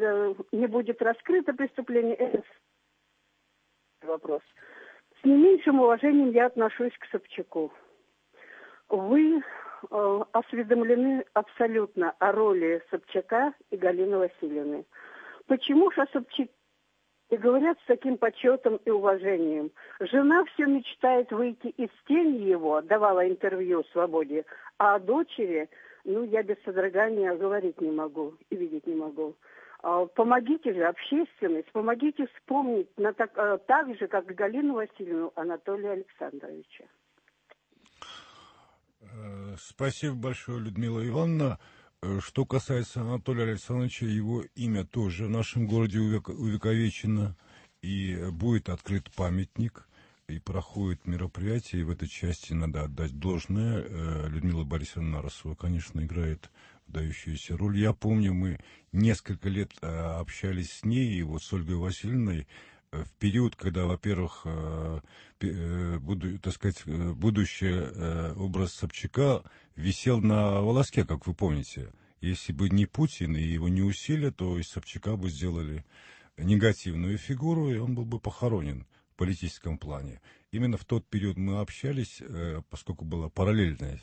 [SPEAKER 33] не будет раскрыто преступление, это вопрос. С не меньшим уважением я отношусь к Собчаку. Вы осведомлены абсолютно о роли Собчака и Галины Васильевны. Почему же о Собчаке говорят с таким почетом и уважением. Жена все мечтает выйти из тени его, давала интервью «Свободе», а о дочери, я без содрогания говорить не могу и видеть не могу. Помогите же, общественность, помогите вспомнить так же, как Галину Васильевну Анатолия Александровича.
[SPEAKER 1] Спасибо большое, Людмила Ивановна. Что касается Анатолия Александровича, его имя тоже в нашем городе увековечено, и будет открыт памятник, и проходит мероприятие, и в этой части надо отдать должное. Людмила Борисовна Нарусова, конечно, играет выдающуюся роль. Я помню, мы несколько лет общались с ней, и вот с Ольгой Васильевной, в период, когда, во-первых, будущий образ Собчака висел на волоске, как вы помните. Если бы не Путин и его не усилия, то из Собчака бы сделали негативную фигуру, и он был бы похоронен в политическом плане. Именно в тот период мы общались, поскольку была параллельная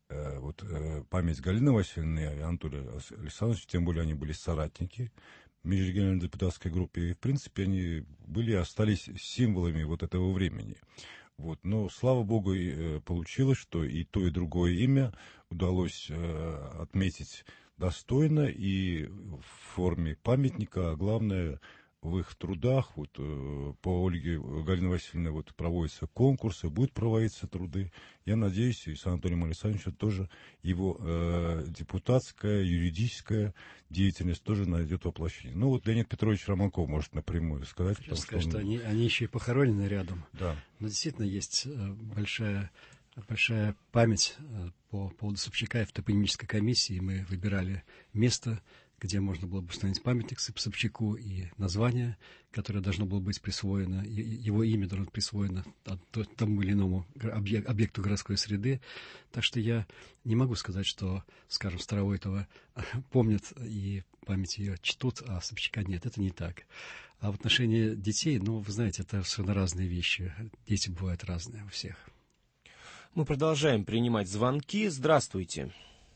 [SPEAKER 1] память Галины Васильевны и Анатолия Александровича, тем более они были соратники в межрегиональной депутатской группе, и, в принципе, они были и остались символами вот этого времени. Но, слава богу, получилось, что и то, и другое имя удалось отметить достойно и в форме памятника, а главное, в их трудах, по Ольге Галине Васильевне проводятся конкурсы, будут проводиться труды. Я надеюсь, и с Анатолием Александровичем тоже его депутатская, юридическая деятельность тоже найдет воплощение. Леонид Петрович Романков может напрямую сказать.
[SPEAKER 5] Хочу сказать, что они еще и похоронены рядом.
[SPEAKER 1] Да.
[SPEAKER 5] Но действительно есть большая память по поводу Собчака, и в топонимической комиссии мы выбирали место, где можно было бы установить памятник Собчаку, и название, которое должно было быть присвоено, его имя должно быть присвоено тому или иному объекту городской среды. Так что я не могу сказать, что, скажем, Старовойтова помнят и память ее чтут, а Собчака нет. Это не так. А в отношении детей, вы знаете, это совершенно разные вещи. Дети бывают разные у всех.
[SPEAKER 2] Мы продолжаем принимать звонки. Здравствуйте.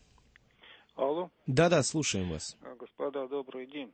[SPEAKER 21] Алло.
[SPEAKER 2] Да, слушаем вас.
[SPEAKER 21] Господа, добрый день.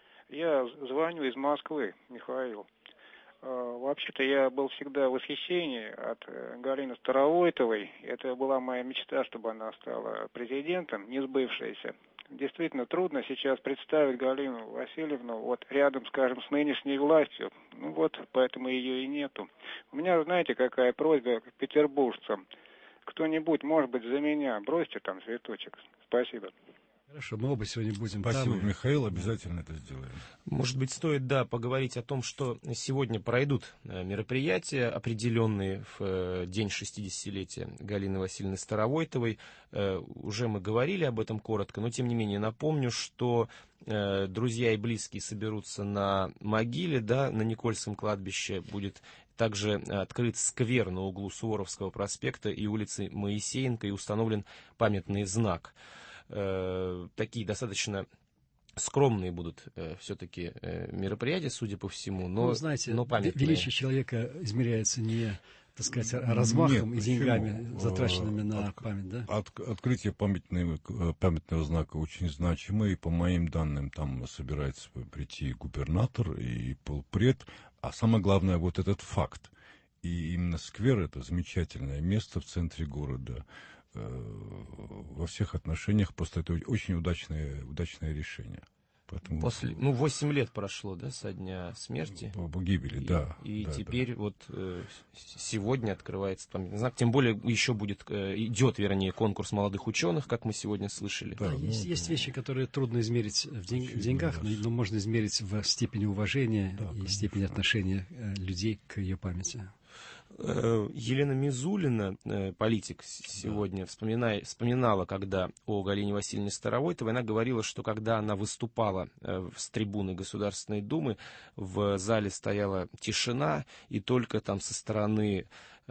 [SPEAKER 21] Я звоню из Москвы, Михаил. Вообще-то я был всегда в восхищении от Галины Старовойтовой. Это была моя мечта, чтобы она стала президентом, не сбывшаяся. Действительно трудно сейчас представить Галину Васильевну рядом, скажем, с нынешней властью. Поэтому ее и нету. У меня, знаете, какая просьба к петербуржцам. Кто-нибудь, может быть, за меня бросьте там цветочек. Спасибо.
[SPEAKER 5] Хорошо, мы оба сегодня будем
[SPEAKER 1] Спасибо, Михаил, обязательно это сделаем.
[SPEAKER 2] Может быть, стоит, поговорить о том, что сегодня пройдут мероприятия, определенные в день 60-летия Галины Васильевны Старовойтовой. Уже мы говорили об этом коротко, но тем не менее напомню, что друзья и близкие соберутся на могиле, на Никольском кладбище будет также открыт сквер на углу Суворовского проспекта и улицы Моисеенко, и установлен памятный знак. Такие достаточно скромные будут все-таки мероприятия, судя по всему, но памятные.
[SPEAKER 5] Величие человека измеряется не, так сказать, размахом и деньгами, затраченными на память, да?
[SPEAKER 1] Открытие памятного знака очень значимое, и по моим данным там собирается прийти губернатор и полпред, а самое главное этот факт. И именно сквер — это замечательное место в центре города. Во всех отношениях просто это очень удачное решение. Поэтому...
[SPEAKER 2] 8 лет прошло, со дня смерти.
[SPEAKER 1] Погибели,
[SPEAKER 2] И теперь сегодня открывается памятный знак. Тем более еще идет конкурс молодых ученых, как мы сегодня слышали.
[SPEAKER 5] Есть вещи, которые трудно измерить в деньгах, но можно измерить в степени уважения и степени отношения людей к ее памяти.
[SPEAKER 2] Елена Мизулина, политик, сегодня вспоминала, когда о Галине Васильевне Старовойтовой, она говорила, что когда она выступала с трибуны Государственной Думы, в зале стояла тишина, и только там со стороны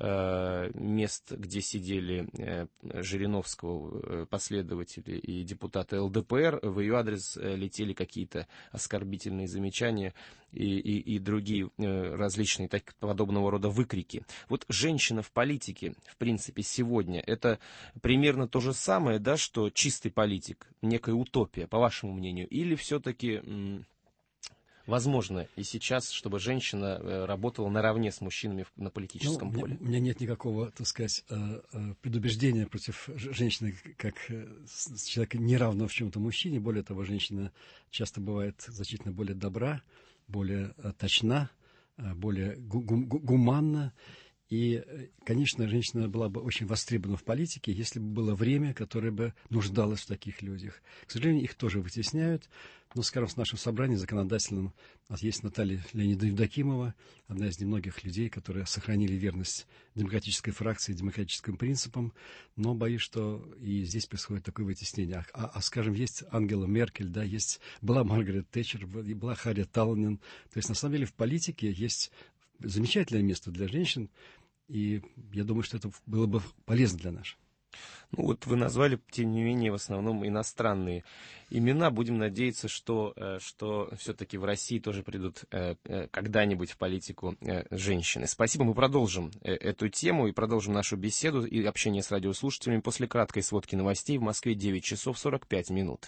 [SPEAKER 2] мест, где сидели Жириновского последователи и депутаты ЛДПР, в ее адрес летели какие-то оскорбительные замечания и другие различные подобного рода выкрики. Женщина в политике, в принципе, сегодня, это примерно то же самое, что чистый политик, некая утопия, по вашему мнению, или все-таки возможно и сейчас, чтобы женщина работала наравне с мужчинами на политическом поле?
[SPEAKER 5] У меня нет никакого, так сказать, предубеждения против женщины как человека неравного в чем-то мужчине. Более того, женщина часто бывает значительно более добра, более точна, более гуманна. И, конечно, женщина была бы очень востребована в политике, если бы было время, которое бы нуждалось в таких людях. К сожалению, их тоже вытесняют. Но, скажем, в нашем собрании законодательном есть Наталья Леонидовна Евдокимова, одна из немногих людей, которые сохранили верность демократической фракции, демократическим принципам. Но боюсь, что и здесь происходит такое вытеснение. Скажем, есть Ангела Меркель, да, была Маргарет Тэтчер, была Харриет Талнин. То есть, на самом деле, в политике есть замечательное место для женщин, и я думаю, что это было бы полезно для нас.
[SPEAKER 2] Ну вот вы назвали, тем не менее, в основном иностранные имена. Будем надеяться, что все-таки в России тоже придут когда-нибудь в политику женщины. Спасибо, мы продолжим эту тему и продолжим нашу беседу и общение с радиослушателями после краткой сводки новостей. В Москве 9 часов 45 минут.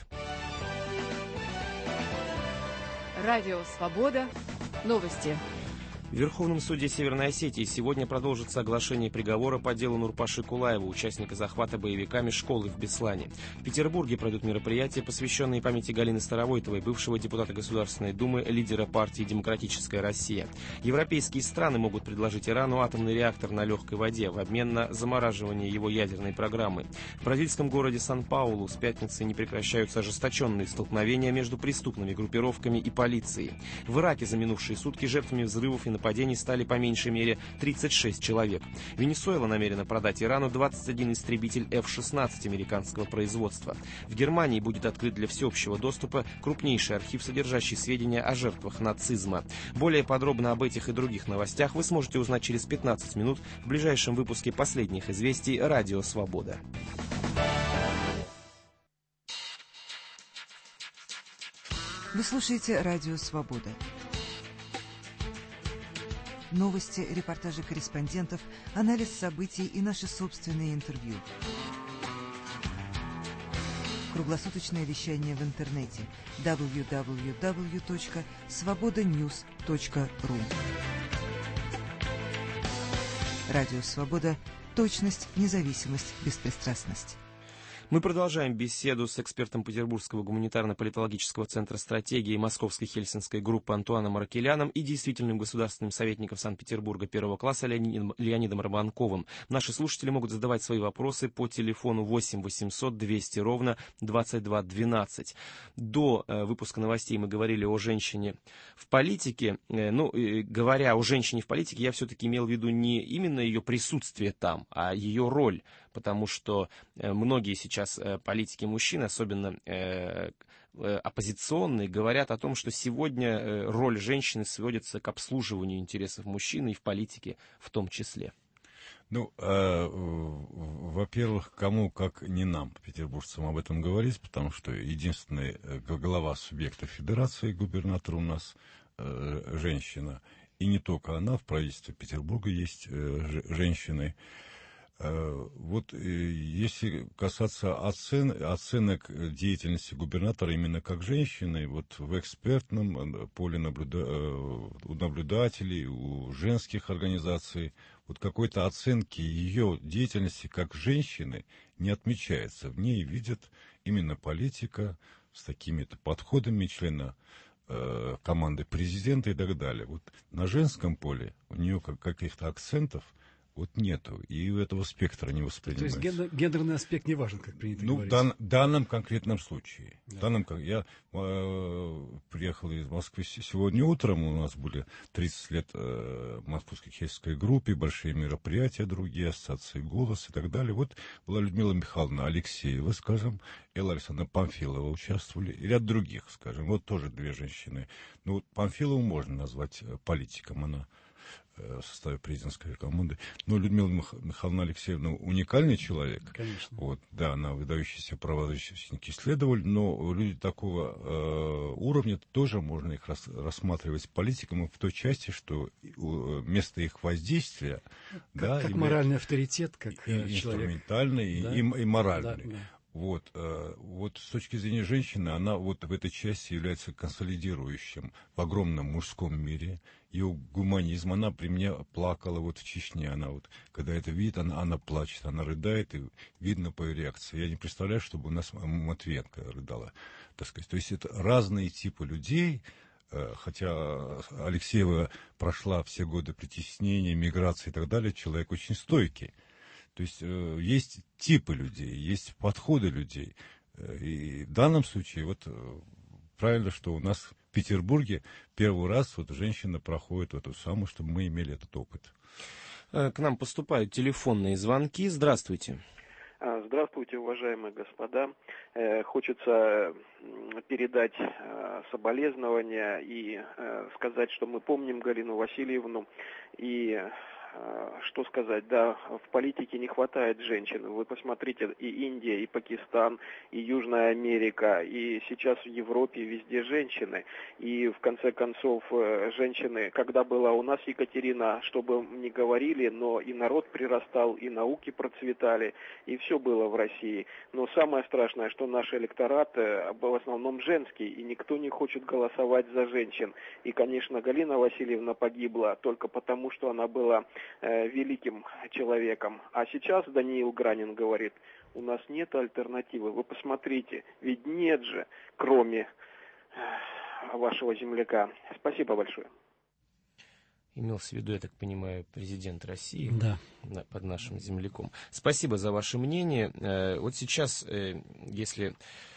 [SPEAKER 3] Радио «Свобода». Новости.
[SPEAKER 2] В Верховном суде Северной Осетии сегодня продолжится оглашение приговора по делу Нурпаши Кулаева, участника захвата боевиками школы в Беслане. В Петербурге пройдут мероприятия, посвященные памяти Галины Старовойтовой, бывшего депутата Государственной Думы, лидера партии «Демократическая Россия». Европейские страны могут предложить Ирану атомный реактор на легкой воде в обмен на замораживание его ядерной программы. В бразильском городе Сан-Паулу с пятницы не прекращаются ожесточенные столкновения между преступными группировками и полицией. В Ираке за минувшие сутки жертвами взрывов и нападений стали по меньшей мере 36 человек. Венесуэла намерена продать Ирану 21 истребитель F-16 американского производства. В Германии будет открыт для всеобщего доступа крупнейший архив, содержащий сведения о жертвах нацизма. Более подробно об этих и других новостях вы сможете узнать через 15 минут в ближайшем выпуске последних известий «Радио Свобода».
[SPEAKER 4] Вы слушаете «Радио Свобода». Новости, репортажи корреспондентов, анализ событий и наши собственные интервью. Круглосуточное вещание в интернете www.svobodanews.ru. Радио «Свобода». Точность, независимость, беспристрастность.
[SPEAKER 2] Мы продолжаем беседу с экспертом Петербургского гуманитарно-политологического центра стратегии Московской Хельсинской группы Антуаном Аракеляном и действительным государственным советником Санкт-Петербурга первого класса Леонидом Рабанковым. Наши слушатели могут задавать свои вопросы по телефону 8 800 200 ровно 2212. До выпуска новостей мы говорили о женщине в политике. Говоря о женщине в политике, я все-таки имел в виду не именно ее присутствие там, а ее роль. Потому что многие сейчас политики-мужчины, особенно оппозиционные, говорят о том, что сегодня роль женщины сводится к обслуживанию интересов мужчин и в политике в том числе.
[SPEAKER 1] Во-первых, кому, как не нам, петербуржцам, об этом говорить, потому что единственный глава субъекта федерации, губернатор у нас женщина. И не только она, в правительстве Петербурга есть женщины. Вот если касаться оценок деятельности губернатора именно как женщины, вот в экспертном поле у наблюдателей, у женских организаций, вот какой-то оценки ее деятельности как женщины не отмечается. В ней видят именно политика с такими-то подходами члена команды президента и так далее. Вот на женском поле у нее каких-то акцентов вот нету, и этого спектра не воспринимается.
[SPEAKER 5] То есть гендерный аспект не важен, как принято говорить?
[SPEAKER 1] В данном конкретном случае.
[SPEAKER 5] Да.
[SPEAKER 1] Я приехал из Москвы сегодня утром, у нас были 30 лет Московской Хельсинской группе, большие мероприятия, другие ассоциации «Голос» и так далее. Вот была Людмила Михайловна Алексеева, скажем, Элла Александровна Памфилова участвовали, и ряд других, скажем, вот тоже две женщины. Вот Памфилову можно назвать политиком, она в составе президентской команды. Но Людмила Михайловна Алексеевна уникальный человек.
[SPEAKER 5] Конечно.
[SPEAKER 1] Вот, да, она выдающийся правозащитник, исследователь, но люди такого уровня тоже можно их рассматривать политиками в той части, что место их воздействия...
[SPEAKER 5] Как моральный авторитет, как человек.
[SPEAKER 1] Инструментальный, да? и моральный.
[SPEAKER 5] Да.
[SPEAKER 1] Вот с точки зрения женщины, она вот в этой части является консолидирующим в огромном мужском мире. Ее гуманизм, она при мне плакала вот в Чечне, она вот, когда это видит, она плачет, она рыдает, и видно по ее реакции. Я не представляю, чтобы у нас Матвиенко рыдала, так сказать. То есть это разные типы людей, хотя Алексеева прошла все годы притеснения, миграции и так далее, человек очень стойкий. То есть есть типы людей, есть подходы людей. И в данном случае вот правильно, что у нас в Петербурге первый раз вот женщина проходит эту самую, чтобы мы имели этот опыт.
[SPEAKER 2] К нам поступают телефонные звонки. Здравствуйте.
[SPEAKER 6] Здравствуйте, уважаемые господа. Хочется передать соболезнования и сказать, что мы помним Галину Васильевну. И что сказать, да, в политике не хватает женщин. Вы посмотрите, и Индия, и Пакистан, и Южная Америка, и сейчас в Европе везде женщины. И в конце концов, женщины, когда была у нас Екатерина, что бы ни говорили, но и народ прирастал, и науки процветали, и все было в России. Но самое страшное, что наш электорат был в основном женский, и никто не хочет голосовать за женщин. И, конечно, Галина Васильевна погибла только потому, что она была великим человеком. А сейчас Даниил Гранин говорит, у нас нет альтернативы. Вы посмотрите, ведь нет же, кроме вашего земляка. Спасибо большое.
[SPEAKER 2] Имелся в виду, я так понимаю, президент России,
[SPEAKER 5] да,
[SPEAKER 2] под нашим земляком. Спасибо за ваше мнение. Вот сейчас, если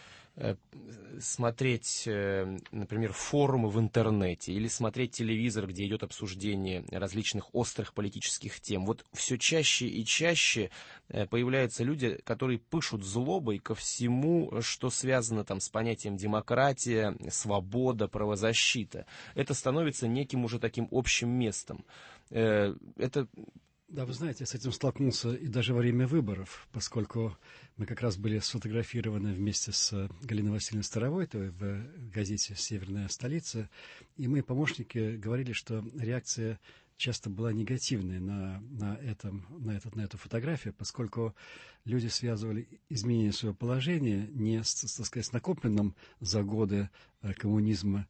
[SPEAKER 2] смотреть, например, форумы в интернете или смотреть телевизор, где идет обсуждение различных острых политических тем, вот все чаще и чаще появляются люди, которые пышут злобой ко всему, что связано там с понятием демократия, свобода, правозащита. Это становится неким уже таким общим местом. Это...
[SPEAKER 5] Да, вы знаете, я с этим столкнулся и даже во время выборов, поскольку мы как раз были сфотографированы вместе с Галиной Васильевной Старовойтовой в газете «Северная столица», и мои помощники говорили, что реакция часто была негативной на эту фотографию, поскольку люди связывали изменение своего положения не с, так сказать, с накопленным за годы коммунизма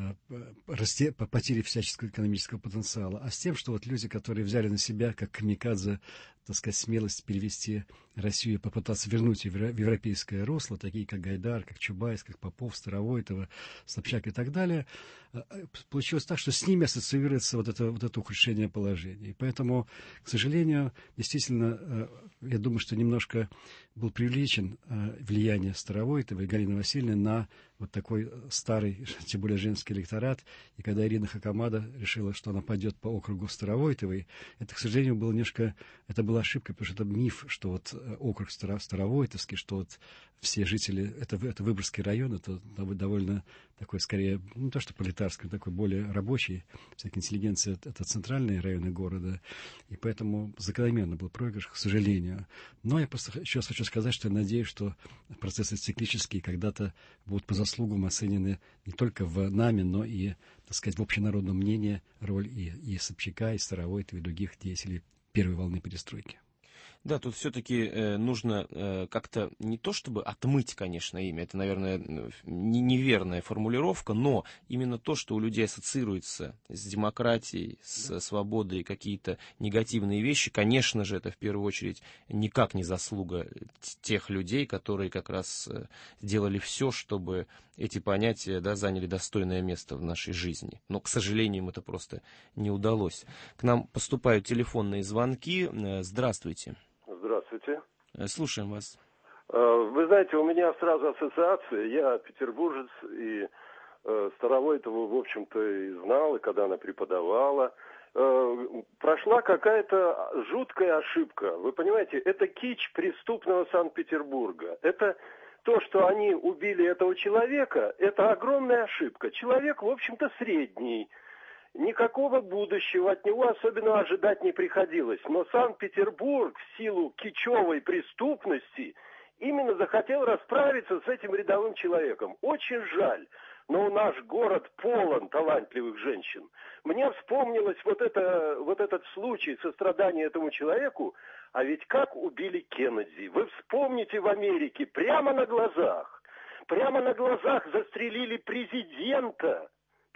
[SPEAKER 5] потери всяческого экономического потенциала, а с тем, что вот люди, которые взяли на себя, как камикадзе, так сказать, смелость перевести Россию и попытаться вернуть ее в европейское русло, такие как Гайдар, как Чубайс, как Попов, Старовойтова, Собчак и так далее, получилось так, что с ними ассоциируется вот это ухудшение положения. И поэтому, к сожалению, действительно, я думаю, что немножко был преувеличен влияние Старовойтовой и Галины Васильевны на вот такой старый, тем более женский электорат. И когда Ирина Хакамада решила, что она пойдет по округу Старовойтовой, это, к сожалению, было немножко, это была ошибка, потому что это миф, что вот округ Старовойтовский, что вот все жители, это Выборгский район, это довольно такой, скорее, не то что пролетарский, такой более рабочий, всякая интеллигенция, это центральные районы города, и поэтому закономерно был проигрыш, к сожалению. Но я просто еще раз хочу сказать, что я надеюсь, что процессы циклические когда-то будут по заслугам оценены не только в нами, но и, так сказать, в общенародном мнении роль и Собчака, и Старовойтова, и других деятелей первой волны перестройки.
[SPEAKER 2] Да, тут все-таки нужно как-то не то чтобы отмыть, конечно, имя, это, наверное, неверная формулировка, но именно то, что у людей ассоциируется с демократией, с свободой, какие-то негативные вещи, конечно же, это в первую очередь никак не заслуга тех людей, которые как раз сделали все, чтобы эти понятия, да, заняли достойное место в нашей жизни. Но, к сожалению, им это просто не удалось. К нам поступают телефонные звонки. Здравствуйте.
[SPEAKER 7] Здравствуйте.
[SPEAKER 2] Слушаем вас.
[SPEAKER 7] Вы знаете, у меня сразу ассоциация. Я петербуржец, и Старовойтову, в общем-то, и знал, и когда она преподавала. Прошла какая-то жуткая ошибка. Вы понимаете, это кич преступного Санкт-Петербурга. Это то, что они убили этого человека, это огромная ошибка. Человек, в общем-то, средний. Никакого будущего от него особенно ожидать не приходилось. Но Санкт-Петербург в силу кичевой преступности именно захотел расправиться с этим рядовым человеком. Очень жаль, но наш город полон талантливых женщин. Мне вспомнилось вот этот случай сострадания этому человеку, а ведь как убили Кеннеди. Вы вспомните, в Америке прямо на глазах застрелили президента.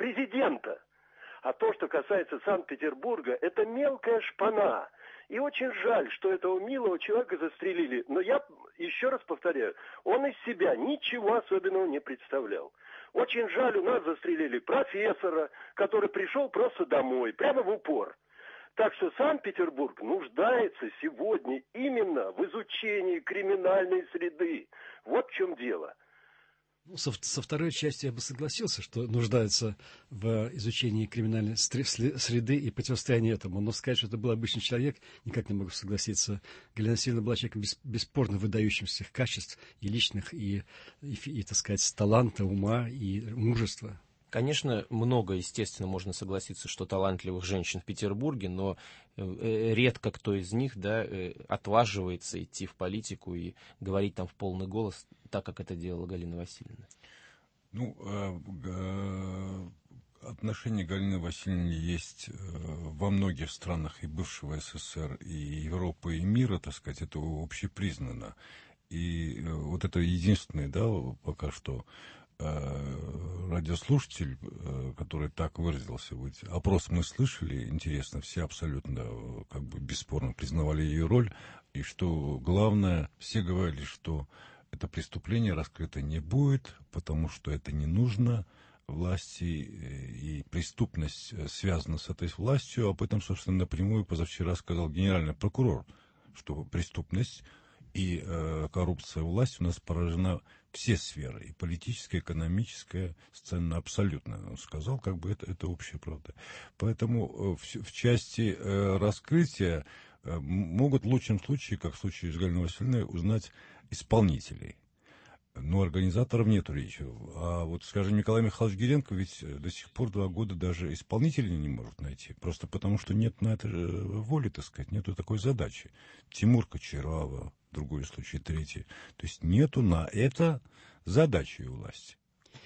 [SPEAKER 7] А то, что касается Санкт-Петербурга, это мелкая шпана. И очень жаль, что этого милого человека застрелили. Но я еще раз повторяю, он из себя ничего особенного не представлял. Очень жаль, у нас застрелили профессора, который пришел просто домой, прямо в упор. Так что Санкт-Петербург нуждается сегодня именно в изучении криминальной среды. Вот в чем дело.
[SPEAKER 5] Со второй частью я бы согласился, что нуждается в изучении криминальной среды и противостоянии этому. Но сказать, что это был обычный человек, никак не могу согласиться. Галина Васильевна была человеком бесспорно выдающимся качеств и личных, и, так сказать, таланта, ума и мужества.
[SPEAKER 2] Конечно, много, естественно, можно согласиться, что талантливых женщин в Петербурге, но редко кто из них, отваживается идти в политику и говорить там в полный голос, так, как это делала Галина Васильевна.
[SPEAKER 1] Отношение Галины Васильевны есть во многих странах и бывшего СССР, и Европы, и мира, так сказать, это общепризнано. И вот это единственное, пока что радиослушатель, который так выразился, опрос мы слышали, интересно, все абсолютно бесспорно признавали ее роль, и что главное, все говорили, что это преступление раскрыто не будет, потому что это не нужно власти, и преступность связана с этой властью. Об этом, собственно, напрямую позавчера сказал генеральный прокурор, что преступность и коррупция власти у нас поражена все сферы, и политическая, экономическая, социальная, абсолютно. Он сказал, это общая правда. Поэтому в части раскрытия могут в лучшем случае, как в случае с Галиной Васильевной, узнать исполнителей. Но организаторов нету речи. А скажем, Николай Михайлович Гиренко ведь до сих пор 2 года даже исполнителей не может найти. Просто потому, что нет на это воли, так сказать, нету такой задачи. Тимур Кочарава, другой случай, третий. То есть нету на это задачи у власти.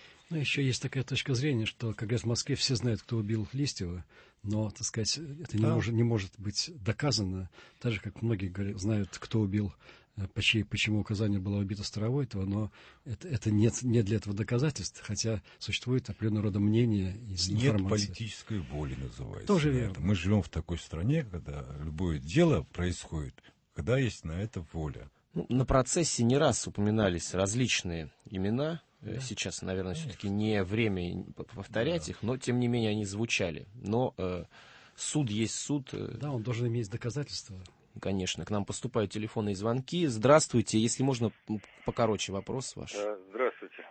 [SPEAKER 5] Еще есть такая точка зрения, что, как говорят в Москве, все знают, кто убил Листьева, но, так сказать, это не может быть доказано. Так же, как многие знают, кто убил, почему указание было убито Старовойтова, но это нет для этого доказательств, хотя существует определенного рода мнение и информация.
[SPEAKER 1] Нет политической воли, называется.
[SPEAKER 5] Тоже верно.
[SPEAKER 1] Мы живем в такой стране, когда любое дело происходит, когда есть на это воля.
[SPEAKER 2] На процессе не раз упоминались различные имена. Сейчас, наверное, все-таки не время повторять их, но, тем не менее, они звучали. Но суд есть суд.
[SPEAKER 5] Да, он должен иметь доказательства.
[SPEAKER 2] Конечно, к нам поступают телефонные звонки. Здравствуйте, если можно, покороче вопрос ваш.
[SPEAKER 8] Здравствуйте.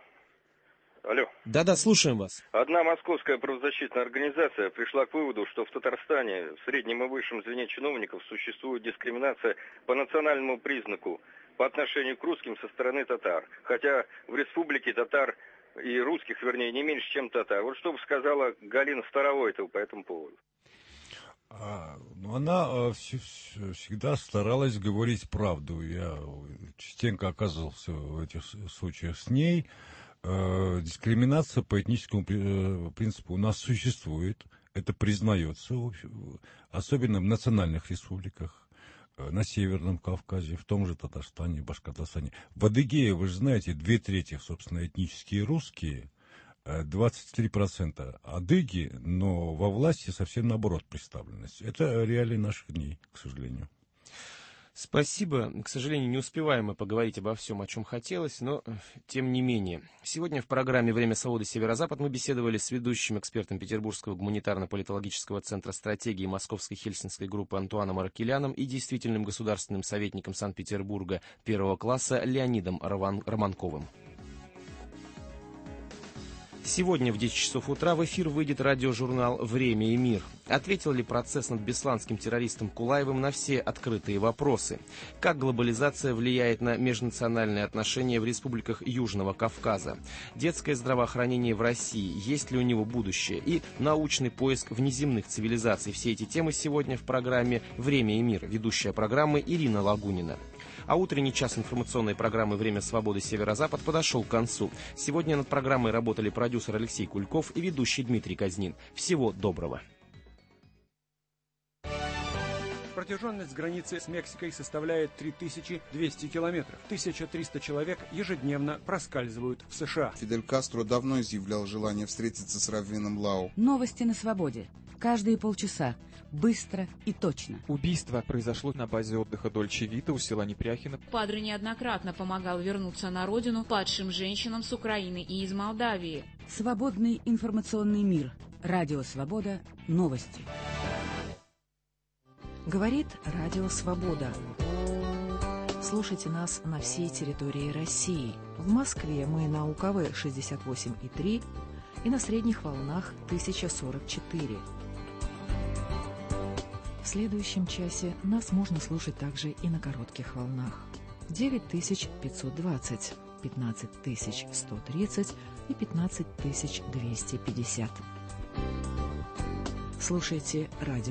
[SPEAKER 8] Алло.
[SPEAKER 2] Да, слушаем вас.
[SPEAKER 8] Одна московская правозащитная организация пришла к выводу, что в Татарстане в среднем и высшем звене чиновников существует дискриминация по национальному признаку по отношению к русским со стороны татар. Хотя в республике татар и русских, вернее, не меньше, чем татар. Вот что бы сказала Галина Старовойтова по этому поводу?
[SPEAKER 1] Она всегда старалась говорить правду. Я частенько оказывался в этих случаях с ней. Дискриминация по этническому принципу у нас существует. Это признается, особенно в национальных республиках, на Северном Кавказе, в том же Татарстане, Башкортостане. В Адыгее, вы же знаете, 2/3, собственно, этнические русские, 23% адыги, но во власти совсем наоборот представленность. Это реалии наших дней, к сожалению.
[SPEAKER 2] Спасибо. К сожалению, не успеваем мы поговорить обо всем, о чем хотелось, но тем не менее. Сегодня в программе «Время свободы Северо-Запад» мы беседовали с ведущим экспертом Петербургского гуманитарно-политологического центра стратегии Московской Хельсинской группы Антуаном Аракеляном и действительным государственным советником Санкт-Петербурга 1 класса Леонидом Романковым. Сегодня в 10 часов утра в эфир выйдет радиожурнал «Время и мир». Ответил ли процесс над бесланским террористом Кулаевым на все открытые вопросы? Как глобализация влияет на межнациональные отношения в республиках Южного Кавказа? Детское здравоохранение в России, есть ли у него будущее? И научный поиск внеземных цивилизаций. Все эти темы сегодня в программе «Время и мир». Ведущая программы Ирина Лагунина. А утренний час информационной программы «Время свободы. Северо-Запад» подошел к концу. Сегодня над программой работали продюсер Алексей Кульков и ведущий Дмитрий Казнин. Всего доброго.
[SPEAKER 9] Протяженность границы с Мексикой составляет 3200 километров. 1300 человек ежедневно проскальзывают в США.
[SPEAKER 10] Фидель Кастро давно изъявлял желание встретиться с Раввином Лау.
[SPEAKER 11] Новости на свободе. Каждые полчаса. Быстро и точно.
[SPEAKER 12] Убийство произошло на базе отдыха Дольче Вита у села Непряхино.
[SPEAKER 13] Падре неоднократно помогал вернуться на родину падшим женщинам с Украины и из Молдавии.
[SPEAKER 11] Свободный информационный мир. Радио Свобода. Новости.
[SPEAKER 14] Говорит Радио Свобода. Слушайте нас на всей территории России. В Москве мы на УКВ 68,3 и на средних волнах 1044. В следующем часе нас можно слушать также и на коротких волнах. 9520, 15130 и 15250. Слушайте радио